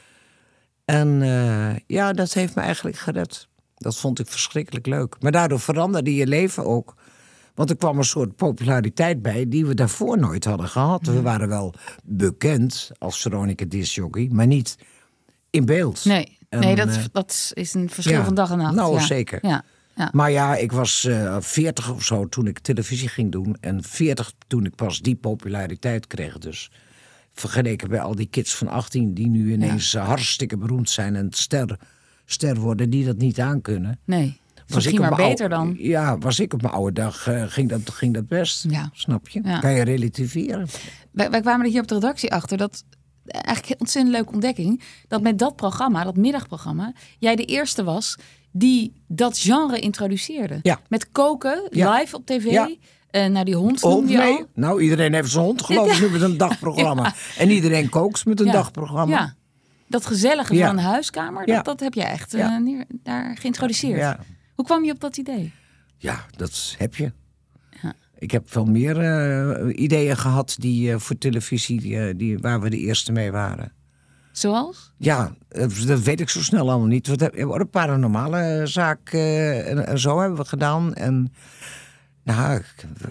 En dat heeft me eigenlijk gered. Dat vond ik verschrikkelijk leuk. Maar daardoor veranderde je leven ook. Want er kwam een soort populariteit bij die we daarvoor nooit hadden gehad. We waren wel bekend als Veronica discjockey, maar niet in beeld. Nee, dat is een verschil van dag en nacht. Nou, zeker. Ja. Maar ja, ik was 40 of zo toen ik televisie ging doen. En 40 toen ik pas die populariteit kreeg. Dus vergeleken bij al die kids van 18 die nu ineens hartstikke beroemd zijn en ster worden, die dat niet aankunnen. Nee. Misschien maar beter dan. Ja, was ik op mijn oude dag, ging dat best. Ja. Snap je? Ja. Kan je relativeren. Wij kwamen er hier op de redactie achter dat eigenlijk een ontzettend leuke ontdekking. Dat met dat programma, dat middagprogramma, jij de eerste was die dat genre introduceerde. Ja. Met koken, live op tv. Ja. Nou, die hond noemde je al. Nou, iedereen heeft zijn hond geloof ik nu met een dagprogramma. Ja. En iedereen kookt met een dagprogramma. Ja. Dat gezellige van een huiskamer, dat heb je echt daar geïntroduceerd. Ja. Hoe kwam je op dat idee? Ja, dat heb je. Ja. Ik heb wel meer ideeën gehad die voor televisie, waar we de eerste mee waren. Zoals? Ja, dat weet ik zo snel allemaal niet. We hebben een paranormale zaak en zo hebben we gedaan. En nou,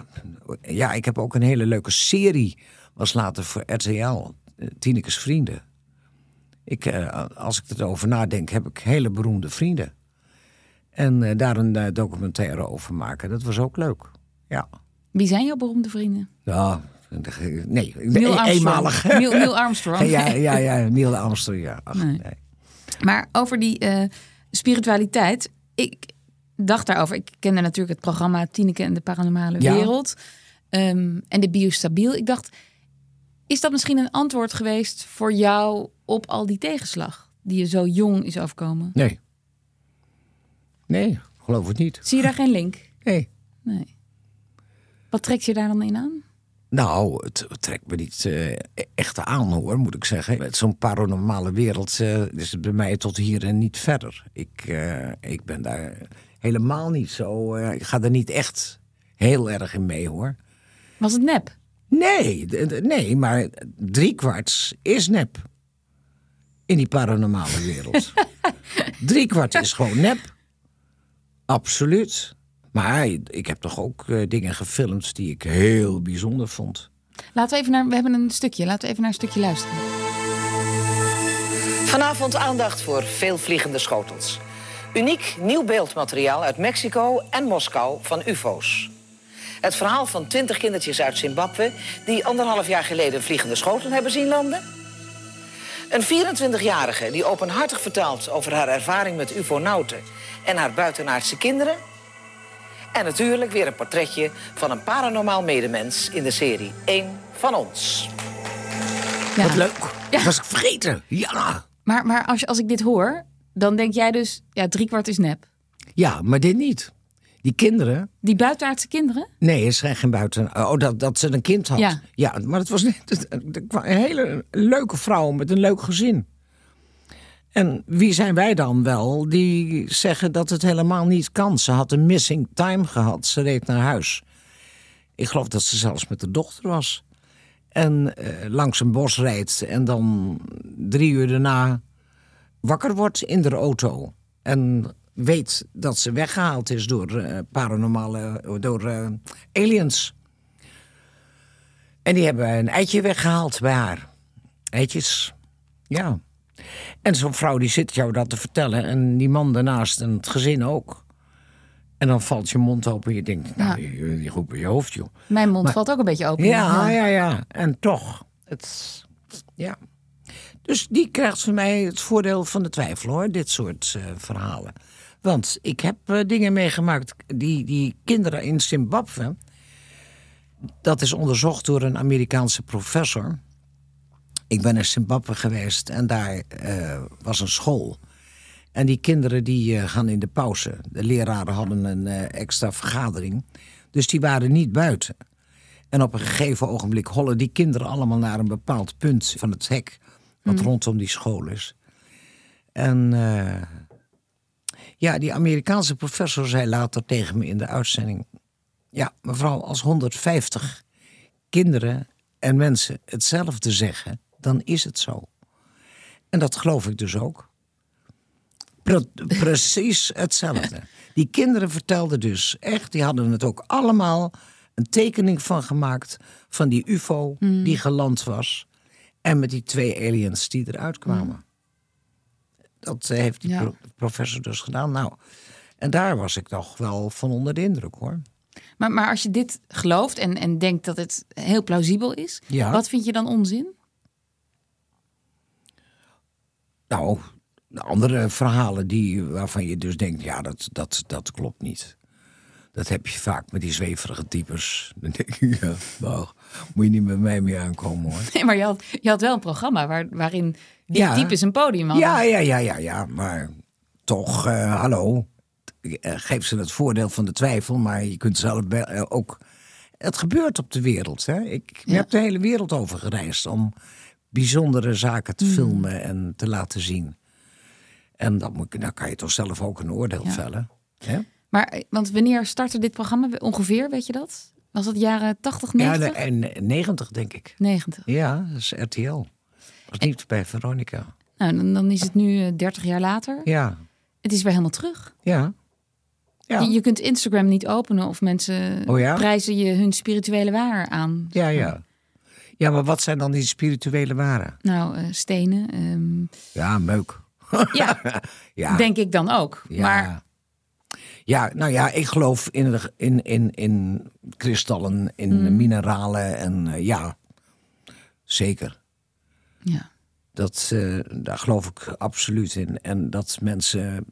ik heb ook een hele leuke serie, was later voor RTL, Tineke's Vrienden. Als ik erover nadenk, heb ik hele beroemde vrienden. En daar een documentaire over maken. Dat was ook leuk. Ja. Wie zijn jouw beroemde vrienden? Ja, nee. Eenmalig. Neil Armstrong. Ja, Neil Armstrong, ja. Ach, nee. Maar over die spiritualiteit. Ik dacht daarover. Ik kende natuurlijk het programma Tineke en de Paranormale Wereld. En de Biostabiel. Ik dacht, is dat misschien een antwoord geweest voor jou op al die tegenslag die je zo jong is overkomen? Nee, geloof het niet. Zie je daar geen link? Nee. Wat trekt je daar dan in aan? Nou, het trekt me niet echt aan hoor, moet ik zeggen. Met zo'n paranormale wereld is het bij mij tot hier en niet verder. Ik ben daar helemaal niet zo... ik ga er niet echt heel erg in mee, hoor. Was het nep? Nee, maar 3/4 is nep. In die paranormale wereld. 3/4 is gewoon nep. Absoluut. Maar ik heb toch ook dingen gefilmd die ik heel bijzonder vond. We hebben een stukje. Laten we even naar een stukje luisteren. Vanavond aandacht voor veelvliegende schotels. Uniek nieuw beeldmateriaal uit Mexico en Moskou van ufo's. Het verhaal van 20 kindertjes uit Zimbabwe die 1,5 jaar geleden een vliegende schotel hebben zien landen. Een 24-jarige die openhartig vertelt over haar ervaring met ufonauten en haar buitenaardse kinderen. En natuurlijk weer een portretje van een paranormaal medemens in de serie 1 van ons. Ja. Wat leuk. Dat was ik vergeten. Ja. Maar als ik dit hoor, dan denk jij dus... Ja, 3/4 is nep. Ja, maar dit niet. Die kinderen... Die buitenaardse kinderen? Nee, het zijn geen buiten... dat ze een kind had. Ja, maar het was net een hele leuke vrouw met een leuk gezin. En wie zijn wij dan wel die zeggen dat het helemaal niet kan? Ze had een missing time gehad. Ze reed naar huis. Ik geloof dat ze zelfs met de dochter was. En langs een bos rijdt en dan 3 uur daarna wakker wordt in de auto. En weet dat ze weggehaald is door aliens. En die hebben een eitje weggehaald bij haar. Eitjes, ja. En zo'n vrouw die zit jou dat te vertellen. En die man daarnaast en het gezin ook. En dan valt je mond open. Je denkt, je goed bij je hoofd, joh. Mijn mond valt ook een beetje open. Ja. En toch. Ja. Dus die krijgt van mij het voordeel van de twijfel, hoor. Dit soort verhalen. Want ik heb dingen meegemaakt. Die kinderen in Zimbabwe. Dat is onderzocht door een Amerikaanse professor. Ik ben in Zimbabwe geweest en daar was een school. En die kinderen die gaan in de pauze. De leraren hadden een extra vergadering. Dus die waren niet buiten. En op een gegeven ogenblik hollen die kinderen allemaal naar een bepaald punt van het hek. Wat rondom die school is. En die Amerikaanse professor zei later tegen me in de uitzending. Ja, mevrouw, als 150 kinderen en mensen hetzelfde zeggen, dan is het zo. En dat geloof ik dus ook. Precies hetzelfde. Die kinderen vertelden dus echt, die hadden het ook allemaal een tekening van gemaakt van die UFO die geland was. En met die 2 aliens die eruit kwamen. Dat heeft die professor dus gedaan. Nou, en daar was ik toch wel van onder de indruk, hoor. Maar als je dit gelooft en denkt dat het heel plausibel is, wat vind je dan onzin? Nou, de andere verhalen waarvan je dus denkt, ja, dat klopt niet. Dat heb je vaak met die zweverige types. Dan denk ik, moet je niet met mij mee aankomen, hoor. Nee, maar je had wel een programma waarin die types een podium hadden. Ja, maar toch, hallo. Geef ze het voordeel van de twijfel, maar je kunt zelf ook... Het gebeurt op de wereld, hè. Ik heb de hele wereld over gereisd om bijzondere zaken te filmen en te laten zien. En dan kan je toch zelf ook een oordeel vellen. Hè? Maar, want wanneer startte dit programma ongeveer, weet je dat? Was dat jaren 80, 90? Ja, 90 denk ik. 90? Ja, dat is RTL. Dat was niet bij Veronica. Nou, dan is het nu 30 jaar later. Ja. Het is weer helemaal terug. Ja. Je kunt Instagram niet openen of mensen prijzen je hun spirituele waar aan. Ja, maar wat zijn dan die spirituele waren? Nou, stenen. Ja, meuk. Ja, denk ik dan ook. Ja. Maar... Ja, ik geloof in kristallen, in mineralen en zeker. Ja. Daar geloof ik absoluut in. En dat mensen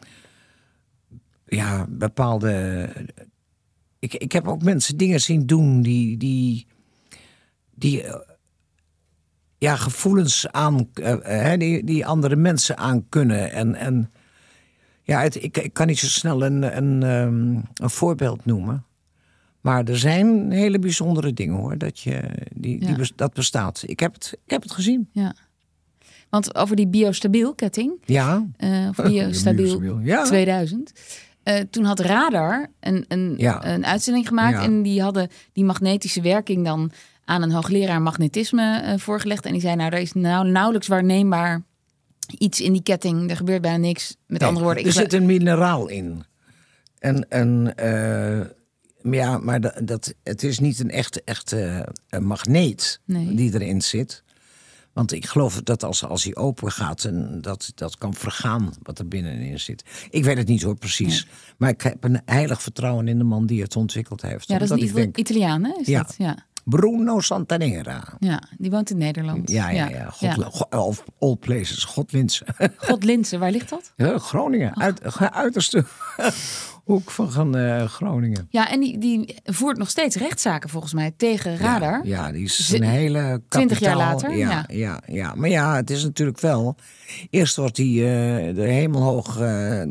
bepaalde... Ik heb ook mensen dingen zien doen die gevoelens aan... die andere mensen aan kunnen. En ik kan niet zo snel een voorbeeld noemen. Maar er zijn hele bijzondere dingen, hoor. Dat bestaat. Ik heb het gezien. Ja. Want over die biostabiel ketting. Ja. Of biostabiel 2000. toen had Radar een uitzending gemaakt. Ja. En die hadden die magnetische werking dan aan een hoogleraar magnetisme voorgelegd. En die zei, er is nauwelijks waarneembaar iets in die ketting. Er gebeurt bijna niks. Met andere woorden. Er zit een mineraal in. Maar het is niet een echte magneet die erin zit. Want ik geloof dat als hij open gaat, en dat kan vergaan wat er binnenin zit. Ik weet het niet hoor, precies. Nee. Maar ik heb een heilig vertrouwen in de man die het ontwikkeld heeft. Ja, dat is een Italiaan, hè? Dat? Ja. Bruno Santanera. Ja, die woont in Nederland. Ja. Of all places, Godlinze. Godlinze, waar ligt dat? Ja, Groningen, uiterste hoek van Groningen. Ja, en die voert nog steeds rechtszaken volgens mij tegen Radar. Ja, die is een hele kapitaal. 20 jaar later. Ja. Maar ja, het is natuurlijk wel. Eerst wordt hij de hemelhoog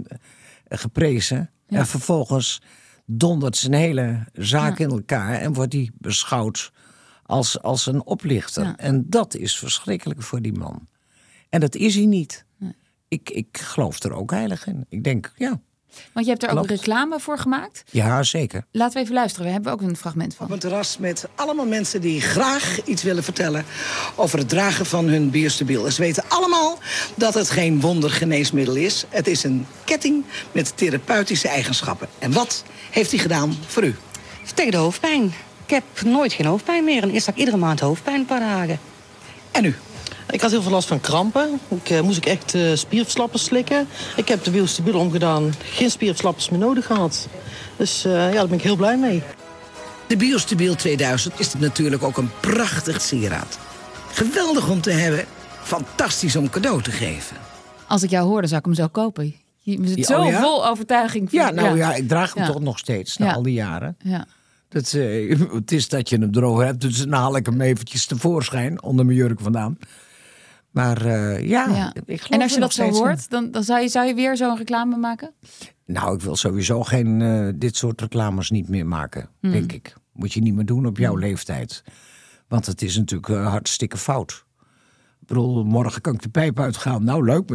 geprezen. Ja. En vervolgens dondert zijn hele zaak in elkaar en wordt hij beschouwd als een oplichter. Ja. En dat is verschrikkelijk voor die man. En dat is hij niet. Nee. Ik geloof er ook heilig in. Ik denk, Want je hebt er ook reclame voor gemaakt? Ja, zeker. Laten we even luisteren. We hebben ook een fragment van. Op een terras met allemaal mensen die graag iets willen vertellen over het dragen van hun biostabiel. En ze weten allemaal dat het geen wondergeneesmiddel is. Het is een ketting met therapeutische eigenschappen. En wat heeft hij gedaan voor u? Tegen de hoofdpijn. Ik heb nooit geen hoofdpijn meer. En eerst had ik iedere maand hoofdpijn een paar dagen. En u? Ik had heel veel last van krampen. Moest ik echt spierverslappers slikken. Ik heb de biostabiel omgedaan. Geen spierverslappers meer nodig gehad. Dus daar ben ik heel blij mee. De Biostabiel 2000 is natuurlijk ook een prachtig sieraad. Geweldig om te hebben. Fantastisch om cadeau te geven. Als ik jou hoorde, zou ik hem zo kopen. Je zit zo vol overtuiging. Ik draag hem toch nog steeds na al die jaren. Ja. Het is dat je hem droog hebt, dus dan haal ik hem eventjes tevoorschijn onder mijn jurk vandaan. Maar ik geloof. En als je dat zo hoort, dan zou je weer zo'n reclame maken? Nou, ik wil sowieso geen dit soort reclames niet meer maken, denk ik. Moet je niet meer doen op jouw leeftijd. Want het is natuurlijk hartstikke fout. Ik bedoel, morgen kan ik de pijp uitgaan. Nou, leuk.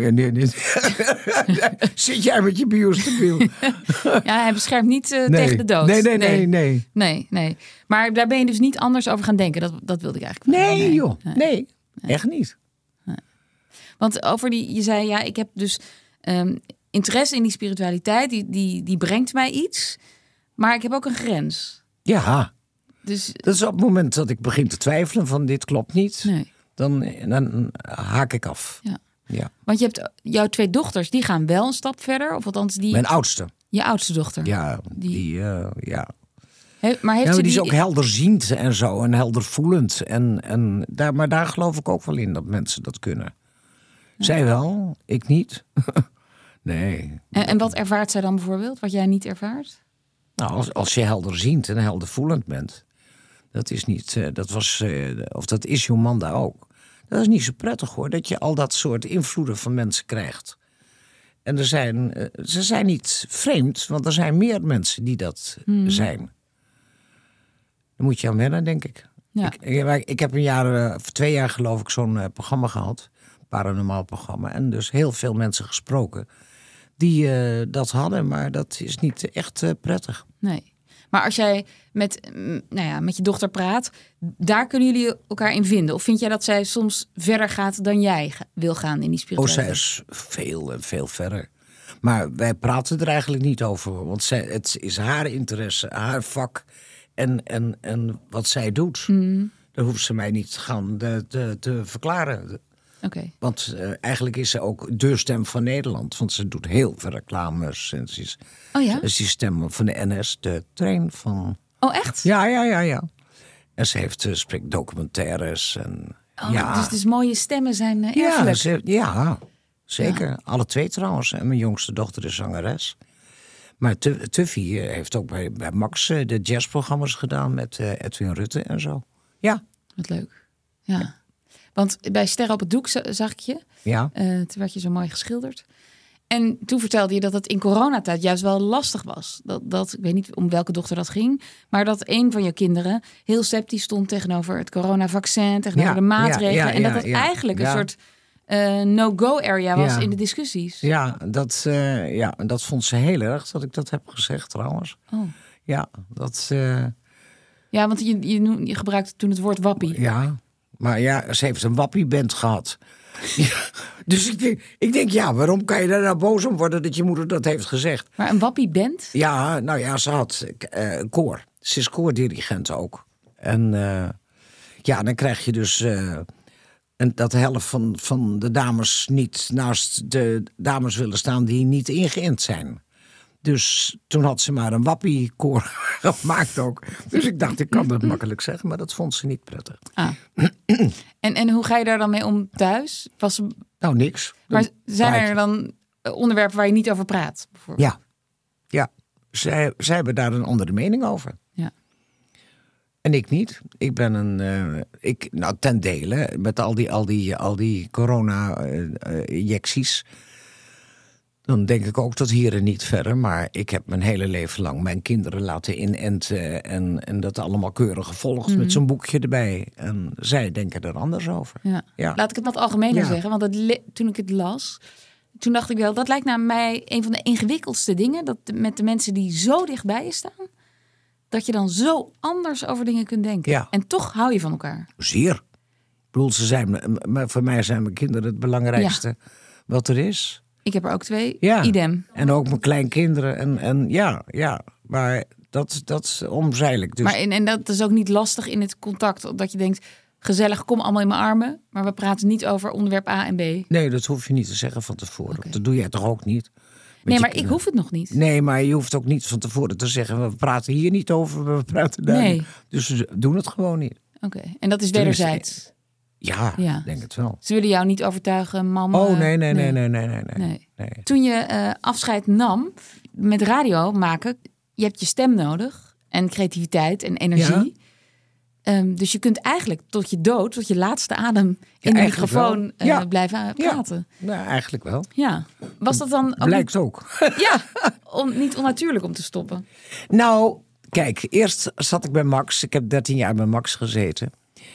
Zit jij met je biostabiel? Ja, hij beschermt niet tegen de dood. Nee. Maar daar ben je dus niet anders over gaan denken. Dat wilde ik eigenlijk vragen. Nee, echt niet. Nee. Want over je zei, ik heb dus interesse in die spiritualiteit. Die brengt mij iets. Maar ik heb ook een grens. Ja. Dus dat is op het moment dat ik begin te twijfelen van dit klopt niet. Nee. Dan haak ik af. Ja. Want je hebt jouw 2 dochters, die gaan wel een stap verder. Of althans Mijn oudste. Je oudste dochter. Ja, Maar heeft die is ook helderziend en zo. En heldervoelend. Maar daar geloof ik ook wel in dat mensen dat kunnen. Ja. Zij wel, ik niet. Nee. En wat ervaart zij dan bijvoorbeeld, wat jij niet ervaart? Nou, als je helderziend en heldervoelend bent. Dat is niet, dat is Jomanda ook. Dat is niet zo prettig hoor, dat je al dat soort invloeden van mensen krijgt. En ze zijn niet vreemd, want er zijn meer mensen die dat zijn. Dan moet je aan wennen, denk ik. Ja. Ik heb 2 jaar geloof ik zo'n programma gehad. Paranormaal programma. En dus heel veel mensen gesproken die dat hadden. Maar dat is niet echt prettig. Nee. Maar als jij met je dochter praat, daar kunnen jullie elkaar in vinden? Of vind jij dat zij soms verder gaat dan jij wil gaan in die spiritualiteit? Zij is veel verder. Maar wij praten er eigenlijk niet over. Want het is haar interesse, haar vak en wat zij doet. Daar hoeft ze mij niet te verklaren. Okay. Want eigenlijk is ze ook de stem van Nederland. Want ze doet heel veel reclames. En ze is die stem van de NS, de trein van... Oh, echt? Ja. En ze spreekt documentaires. Dus mooie stemmen zijn erfelijk. Ja, zeker. Ja. Alle 2 trouwens. En mijn jongste dochter is zangeres. Maar Tuffy heeft ook bij Max de jazzprogramma's gedaan met Edwin Rutte en zo. Ja. Wat leuk. Ja. Want bij Sterren op het Doek zag ik je. Ja. Toen werd je zo mooi geschilderd. En toen vertelde je dat het in coronatijd juist wel lastig was. Dat ik weet niet om welke dochter dat ging. Maar dat een van je kinderen heel sceptisch stond tegenover het coronavaccin. Tegenover de maatregelen. En dat eigenlijk een soort no-go area was Ja. in de discussies. Ja, dat vond ze heel erg dat ik dat heb gezegd trouwens. Oh. Ja, dat... Ja, want je gebruikte toen het woord wappie. Ja, maar ja, ze heeft een wappieband gehad. Ja, dus ik denk, ja, waarom kan je daar nou boos om worden dat je moeder dat heeft gezegd? Maar een wappieband? Ja, nou ja, ze had koor. Ze is koordirigent ook. En dan krijg je dus dat de helft van de dames niet naast de dames willen staan die niet ingeënt zijn. Dus toen had ze maar een wappiekoor gemaakt ook. Dus ik dacht, ik kan dat makkelijk zeggen, maar dat vond ze niet prettig. Ah. En hoe ga je daar dan mee om thuis? Nou, niks. Maar zijn er dan onderwerpen waar je niet over praat? Ja. Zij hebben daar een andere mening over. Ja. En ik niet. Ik ben ten dele, met al die corona-injecties... dan denk ik ook tot hier en niet verder. Maar ik heb mijn hele leven lang mijn kinderen laten inenten... en dat allemaal keurig gevolgd met zo'n boekje erbij. En zij denken er anders over. Ja. Ja. Laat ik het wat algemener zeggen. Want toen ik het las, toen dacht ik wel... dat lijkt naar mij een van de ingewikkeldste dingen... dat met de mensen die zo dichtbij je staan... dat je dan zo anders over dingen kunt denken. Ja. En toch hou je van elkaar. Zeer. Ik bedoel, voor mij zijn mijn kinderen het belangrijkste wat er is... Ik heb er ook 2, Ja, idem. En ook mijn kleinkinderen. En maar dat omzeil ik. Dus... Maar en dat is ook niet lastig in het contact. Dat je denkt, gezellig, kom allemaal in mijn armen. Maar we praten niet over onderwerp A en B. Nee, dat hoef je niet te zeggen van tevoren. Okay. Dat doe jij toch ook niet? Nee, maar ik hoef het nog niet. Nee, maar je hoeft ook niet van tevoren te zeggen... we praten hier niet over, we praten daar niet. Dus ze doen het gewoon niet. Oké, en dat is wederzijds? Ja, denk het wel. Ze willen jou niet overtuigen, mama? Oh, nee. Toen je afscheid nam met radio maken... je hebt je stem nodig en creativiteit en energie. Ja. Dus je kunt eigenlijk tot je dood, tot je laatste adem... in de microfoon blijven praten. Ja, eigenlijk wel. Ja. Was dat dan... Blijkt ook. Ja, niet onnatuurlijk om te stoppen. Nou, kijk, eerst zat ik bij Max. Ik heb 13 jaar bij Max gezeten...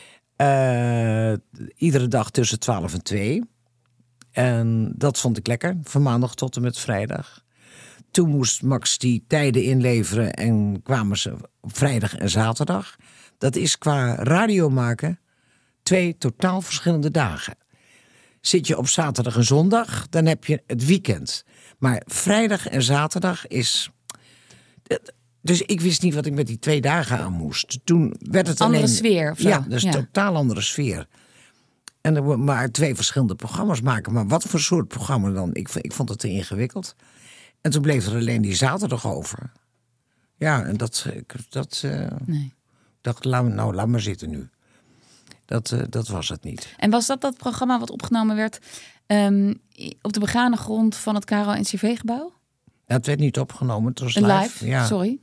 iedere dag tussen 12 en 2. En dat vond ik lekker. Van maandag tot en met vrijdag. Toen moest Max die tijden inleveren. En kwamen ze op vrijdag en zaterdag. Dat is qua radio maken 2 totaal verschillende dagen. Zit je op zaterdag en zondag, dan heb je het weekend. Maar vrijdag en zaterdag is... Dus ik wist niet wat ik met die 2 dagen aan moest. Toen werd het andere sfeer of zo. Ja, dus totaal andere sfeer. En er maar 2 verschillende programma's maken. Maar wat voor soort programma dan? Ik vond het te ingewikkeld. En toen bleef er alleen die zaterdag over. Ja, en dacht, laat maar zitten nu. Dat was het niet. En was dat programma wat opgenomen werd... op de begane grond van het KRO-NCV-gebouw? Ja, het werd niet opgenomen, het was live. Ja. Sorry.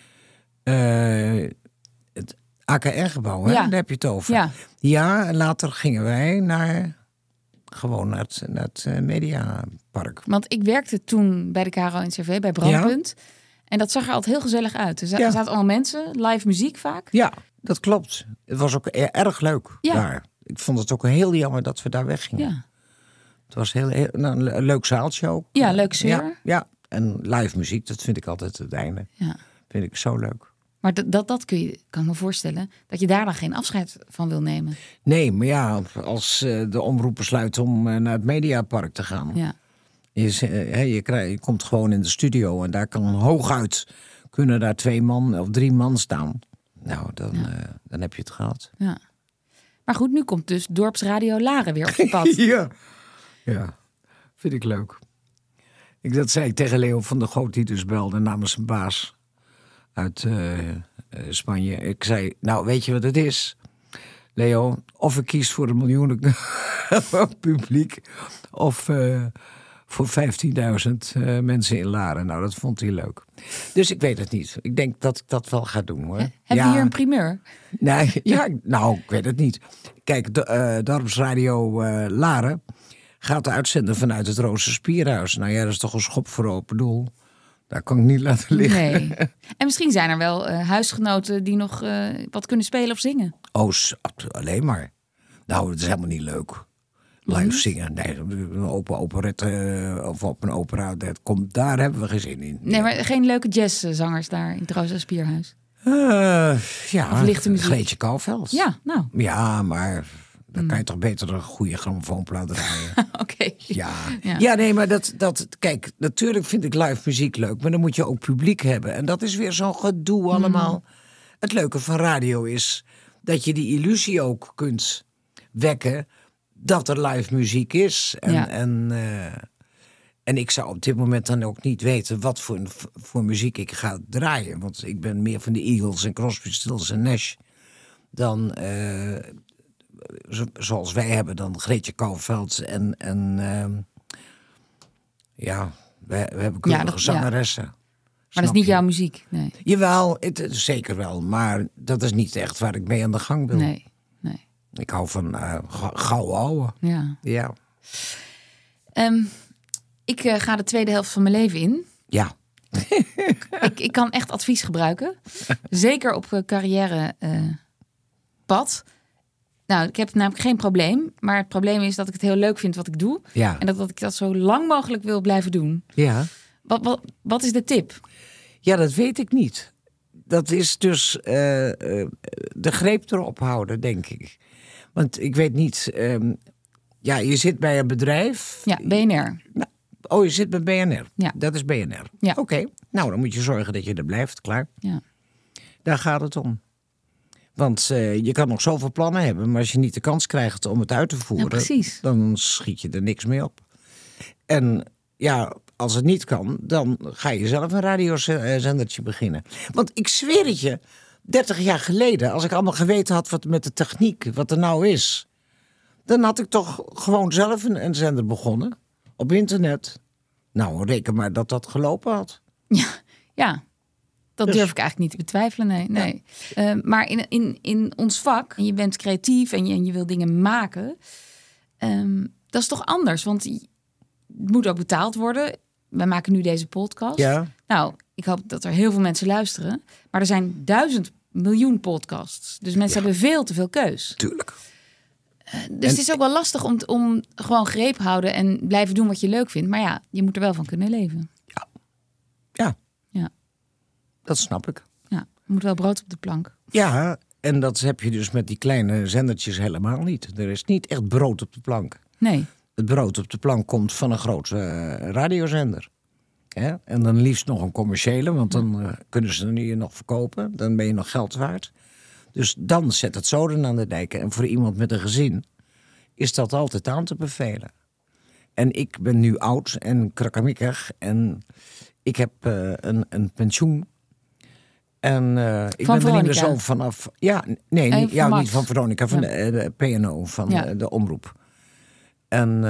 Het AKR-gebouw, hè? Ja. Daar heb je het over. Ja, en later gingen wij naar het Mediapark. Want ik werkte toen bij de KRO-NCV, bij Brandpunt. Ja. En dat zag er altijd heel gezellig uit. Er zaten allemaal mensen, live muziek vaak. Ja, dat klopt. Het was ook erg leuk daar. Ik vond het ook heel jammer dat we daar weggingen. Ja. Het was een leuk zaaltje ook. Ja, leuk sfeer. Ja, en live muziek, dat vind ik altijd het einde. Ja. Vind ik zo leuk. Maar dat kan me voorstellen, dat je daar dan geen afscheid van wil nemen. Nee, maar ja, als de omroep besluit om naar het Mediapark te gaan. Ja. Je komt gewoon in de studio en daar kan hooguit kunnen daar 2 man of 3 man staan. Nou, dan heb je het gehad. Ja. Maar goed, nu komt dus Dorpsradio Laren weer op je pad. Ja, vind ik leuk. Dat zei ik tegen Leo van der Goot, die dus belde namens zijn baas uit Spanje. Ik zei, nou, weet je wat het is, Leo? Of ik kies voor 1 miljoen publiek, of voor 15.000 mensen in Laren. Nou, dat vond hij leuk. Dus ik weet het niet. Ik denk dat ik dat wel ga doen, hoor. Heb je hier een primeur? Nee, ik weet het niet. Kijk, Dorpsradio Laren gaat uitzenden vanuit het Roosterspierhuis. Nou ja, dat is toch een schop voor open doel. Daar kan ik niet laten liggen. Nee. En misschien zijn er wel huisgenoten die nog wat kunnen spelen of zingen. Oh, alleen maar. Nou, dat is helemaal niet leuk. Live zingen. Nee, een open operette of op een opera. Daar hebben we geen zin in. Nee, maar geen leuke jazzzangers daar in het Rosa Spierhuis? Ja, Of lichte muziek? Greetje Kouwveld. Ja, nou. Ja, maar dan kan je toch beter een goede grammofoonplaat draaien. Oké. Ja, nee, maar kijk, natuurlijk vind ik live muziek leuk, maar dan moet je ook publiek hebben. En dat is weer zo'n gedoe allemaal. Het leuke van radio is dat je die illusie ook kunt wekken dat er live muziek is. En ik zou op dit moment dan ook niet weten wat voor muziek ik ga draaien. Want ik ben meer van de Eagles en Crosby, Stills en Nash dan zoals wij hebben dan Greetje Kouwveld en we hebben keurige zangeressen. Maar dat is niet jouw muziek, nee. Jawel, zeker wel. Maar dat is niet echt waar ik mee aan de gang wil. Nee. Ik hou van gauw ouwe. Ja. Ik ga de tweede helft van mijn leven in. Ja. Ik kan echt advies gebruiken. Zeker op carrièrepad. Nou, ik heb namelijk geen probleem. Maar het probleem is dat ik het heel leuk vind wat ik doe. Ja. En dat ik dat zo lang mogelijk wil blijven doen. Ja. Wat is de tip? Ja, dat weet ik niet. Dat is dus de greep erop houden, denk ik. Want ik weet niet... je zit bij een bedrijf. Ja, BNR. Je zit bij BNR. Ja. Dat is BNR. Ja. Oké. Nou, dan moet je zorgen dat je er blijft. Klaar. Ja. Daar gaat het om. Want je kan nog zoveel plannen hebben, maar als je niet de kans krijgt om het uit te voeren, dan schiet je er niks mee op. En ja, als het niet kan, dan ga je zelf een radiozendertje beginnen. Want ik zweer het je, 30 jaar geleden, als ik allemaal geweten had wat met de techniek, wat er nou is, dan had ik toch gewoon zelf een zender begonnen op internet. Nou, reken maar dat gelopen had. Ja. Dat durf ik eigenlijk niet te betwijfelen, nee. Ja. Maar in ons vak, en je bent creatief en je wil dingen maken, dat is toch anders, want het moet ook betaald worden. Wij maken nu deze podcast. Ja. Nou, ik hoop dat er heel veel mensen luisteren, maar er zijn 1000 miljoen podcasts. Dus mensen hebben veel te veel keus. Tuurlijk. Dus het is ook wel lastig om gewoon greep houden en blijven doen wat je leuk vindt. Maar ja, je moet er wel van kunnen leven. Ja. Dat snap ik. Ja, er moet wel brood op de plank. Ja, en dat heb je dus met die kleine zendertjes helemaal niet. Er is niet echt brood op de plank. Nee. Het brood op de plank komt van een grote radiozender. Ja? En dan liefst nog een commerciële, want dan kunnen ze je nog verkopen. Dan ben je nog geld waard. Dus dan zet het zoden aan de dijken. En voor iemand met een gezin is dat altijd aan te bevelen. En ik ben nu oud en krakkemikkig en ik heb een pensioen. En ik ben er niet meer zo vanaf. Ja, nee, niet van Veronica, van de PNO, van de omroep. En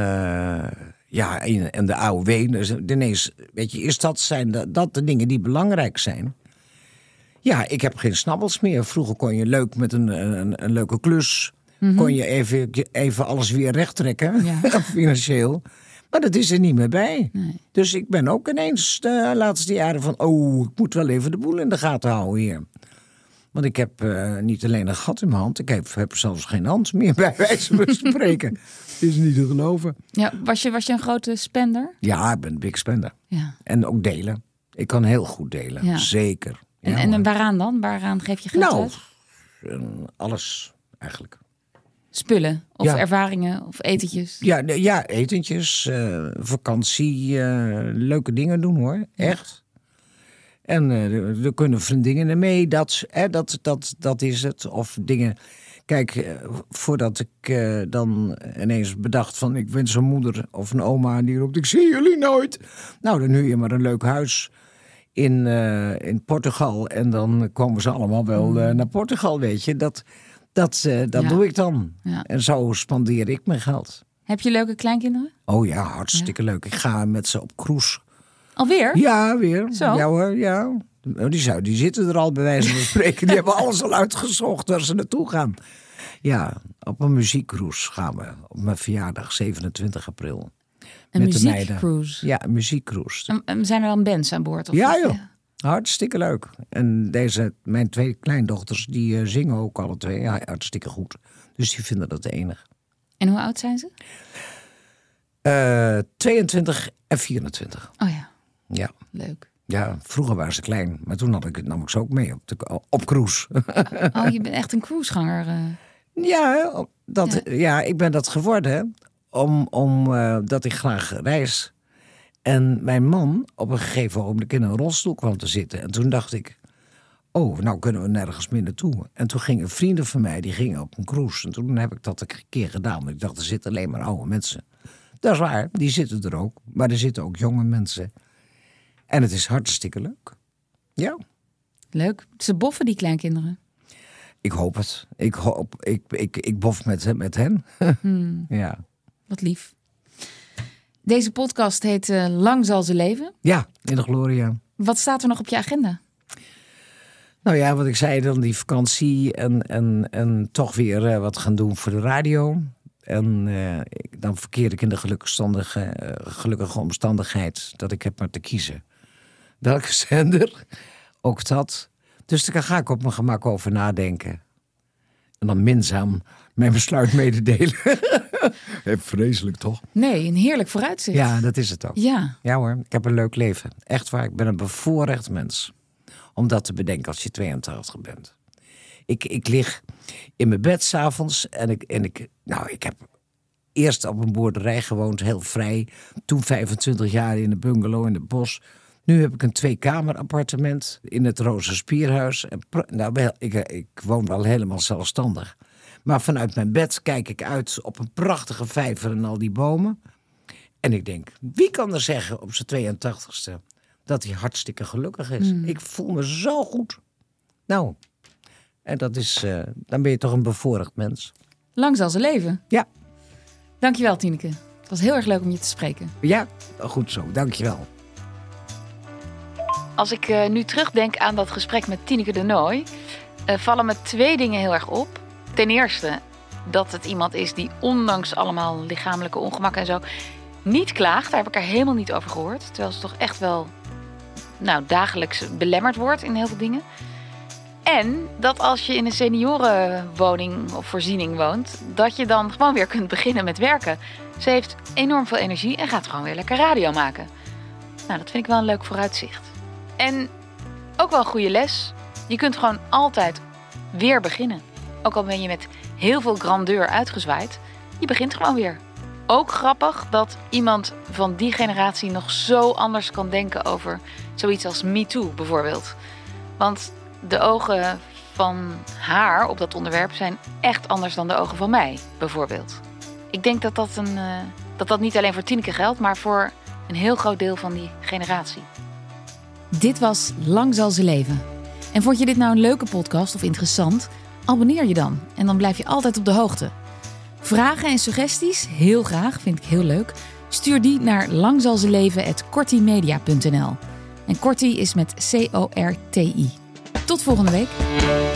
en de AOW. Dus ineens, weet je, zijn dat de dingen die belangrijk zijn? Ja, ik heb geen snabbels meer. Vroeger kon je leuk met een leuke klus. Kon je even alles weer recht trekken, financieel. Maar dat is er niet meer bij. Nee. Dus ik ben ook ineens de laatste jaren van... ik moet wel even de boel in de gaten houden hier. Want ik heb niet alleen een gat in mijn hand... ik heb zelfs geen hand meer bij wijze van spreken. Is niet te geloven. Ja, was je een grote spender? Ja, ik ben een big spender. Ja. En ook delen. Ik kan heel goed delen, zeker. Ja, en waaraan dan? Waaraan geef je geld uit? Alles eigenlijk. Spullen of ervaringen of etentjes? Ja, etentjes, vakantie, leuke dingen doen hoor, echt. En er kunnen vriendinnen mee, dat is het. Of dingen, kijk, voordat ik dan ineens bedacht van ik wens een moeder of een oma die roept ik zie jullie nooit. Nou, dan huur je maar een leuk huis in Portugal en dan komen ze allemaal wel naar Portugal, weet je. Dat doe ik dan. Ja. En zo spandeer ik mijn geld. Heb je leuke kleinkinderen? Oh ja, hartstikke leuk. Ik ga met ze op cruise. Alweer? Ja, weer. Zo? Ja hoor, ja. Die zitten er al bij wijze van spreken. Die hebben alles al uitgezocht waar ze naartoe gaan. Ja, op een muziekcruise gaan we. Op mijn verjaardag, 27 april. Een muziekcruise? Ja, een muziekcruise. En zijn er dan bands aan boord? Of ja joh. Hartstikke leuk. En mijn 2 kleindochters, die zingen ook alle 2 hartstikke goed. Dus die vinden dat enig. En hoe oud zijn ze? 22 en 24. Oh ja, Ja. leuk. Ja, vroeger waren ze klein. Maar toen nam ik ze ook mee op cruise. Oh, je bent echt een cruiseganger. Ja, ik ben dat geworden. Omdat ik graag reis. En mijn man op een gegeven moment in een rolstoel kwam te zitten. En toen dacht ik, nou kunnen we nergens meer naartoe. En toen gingen vrienden van mij, die gingen op een cruise. En toen heb ik dat een keer gedaan. Maar ik dacht, er zitten alleen maar oude mensen. Dat is waar, die zitten er ook. Maar er zitten ook jonge mensen. En het is hartstikke leuk. Ja. Leuk. Ze boffen die kleinkinderen. Ik hoop het. Ik bof met hen. Ja. Wat lief. Deze podcast heet Lang zal ze leven. Ja, in de gloria. Wat staat er nog op je agenda? Nou ja, wat ik zei dan, die vakantie en toch weer wat gaan doen voor de radio. En dan verkeer ik in de gelukkige omstandigheid dat ik heb maar te kiezen. Welke zender? Ook dat. Dus daar ga ik op mijn gemak over nadenken. En dan minzaam mijn besluit mededelen. Vreselijk toch? Nee, een heerlijk vooruitzicht. Ja, dat is het ook. Ja. Ja hoor, ik heb een leuk leven. Echt waar, ik ben een bevoorrecht mens. Om dat te bedenken als je 82 bent. Ik lig in mijn bed 's avonds en ik heb eerst op een boerderij gewoond, heel vrij. Toen 25 jaar in een bungalow in het bos. Nu heb ik een 2-kamer appartement in het Rozenspierhuis. Ik woon wel helemaal zelfstandig. Maar vanuit mijn bed kijk ik uit op een prachtige vijver en al die bomen. En ik denk, wie kan er zeggen op zijn 82ste dat hij hartstikke gelukkig is? Ik voel me zo goed. Nou, en dat is, dan ben je toch een bevoorrecht mens. Lang zal ze leven. Ja. Dankjewel, Tineke. Het was heel erg leuk om je te spreken. Ja, goed zo. Dankjewel. Als ik nu terugdenk aan dat gesprek met Tineke de Nooy, vallen me 2 dingen heel erg op. Ten eerste dat het iemand is die ondanks allemaal lichamelijke ongemakken en zo niet klaagt. Daar heb ik haar helemaal niet over gehoord. Terwijl ze toch echt wel dagelijks belemmerd wordt in heel veel dingen. En dat als je in een seniorenwoning of voorziening woont, dat je dan gewoon weer kunt beginnen met werken. Ze heeft enorm veel energie en gaat gewoon weer lekker radio maken. Nou, dat vind ik wel een leuk vooruitzicht. En ook wel een goede les. Je kunt gewoon altijd weer beginnen. Ook al ben je met heel veel grandeur uitgezwaaid, je begint gewoon weer. Ook grappig dat iemand van die generatie nog zo anders kan denken over zoiets als MeToo bijvoorbeeld. Want de ogen van haar op dat onderwerp zijn echt anders dan de ogen van mij, bijvoorbeeld. Ik denk dat niet alleen voor Tineke geldt, maar voor een heel groot deel van die generatie. Dit was Lang zal ze leven. En vond je dit nou een leuke podcast of interessant? Abonneer je dan en dan blijf je altijd op de hoogte. Vragen en suggesties, heel graag, vind ik heel leuk. Stuur die naar langzalzeleven@kortimedia.nl. En Korti is met CORTI. Tot volgende week.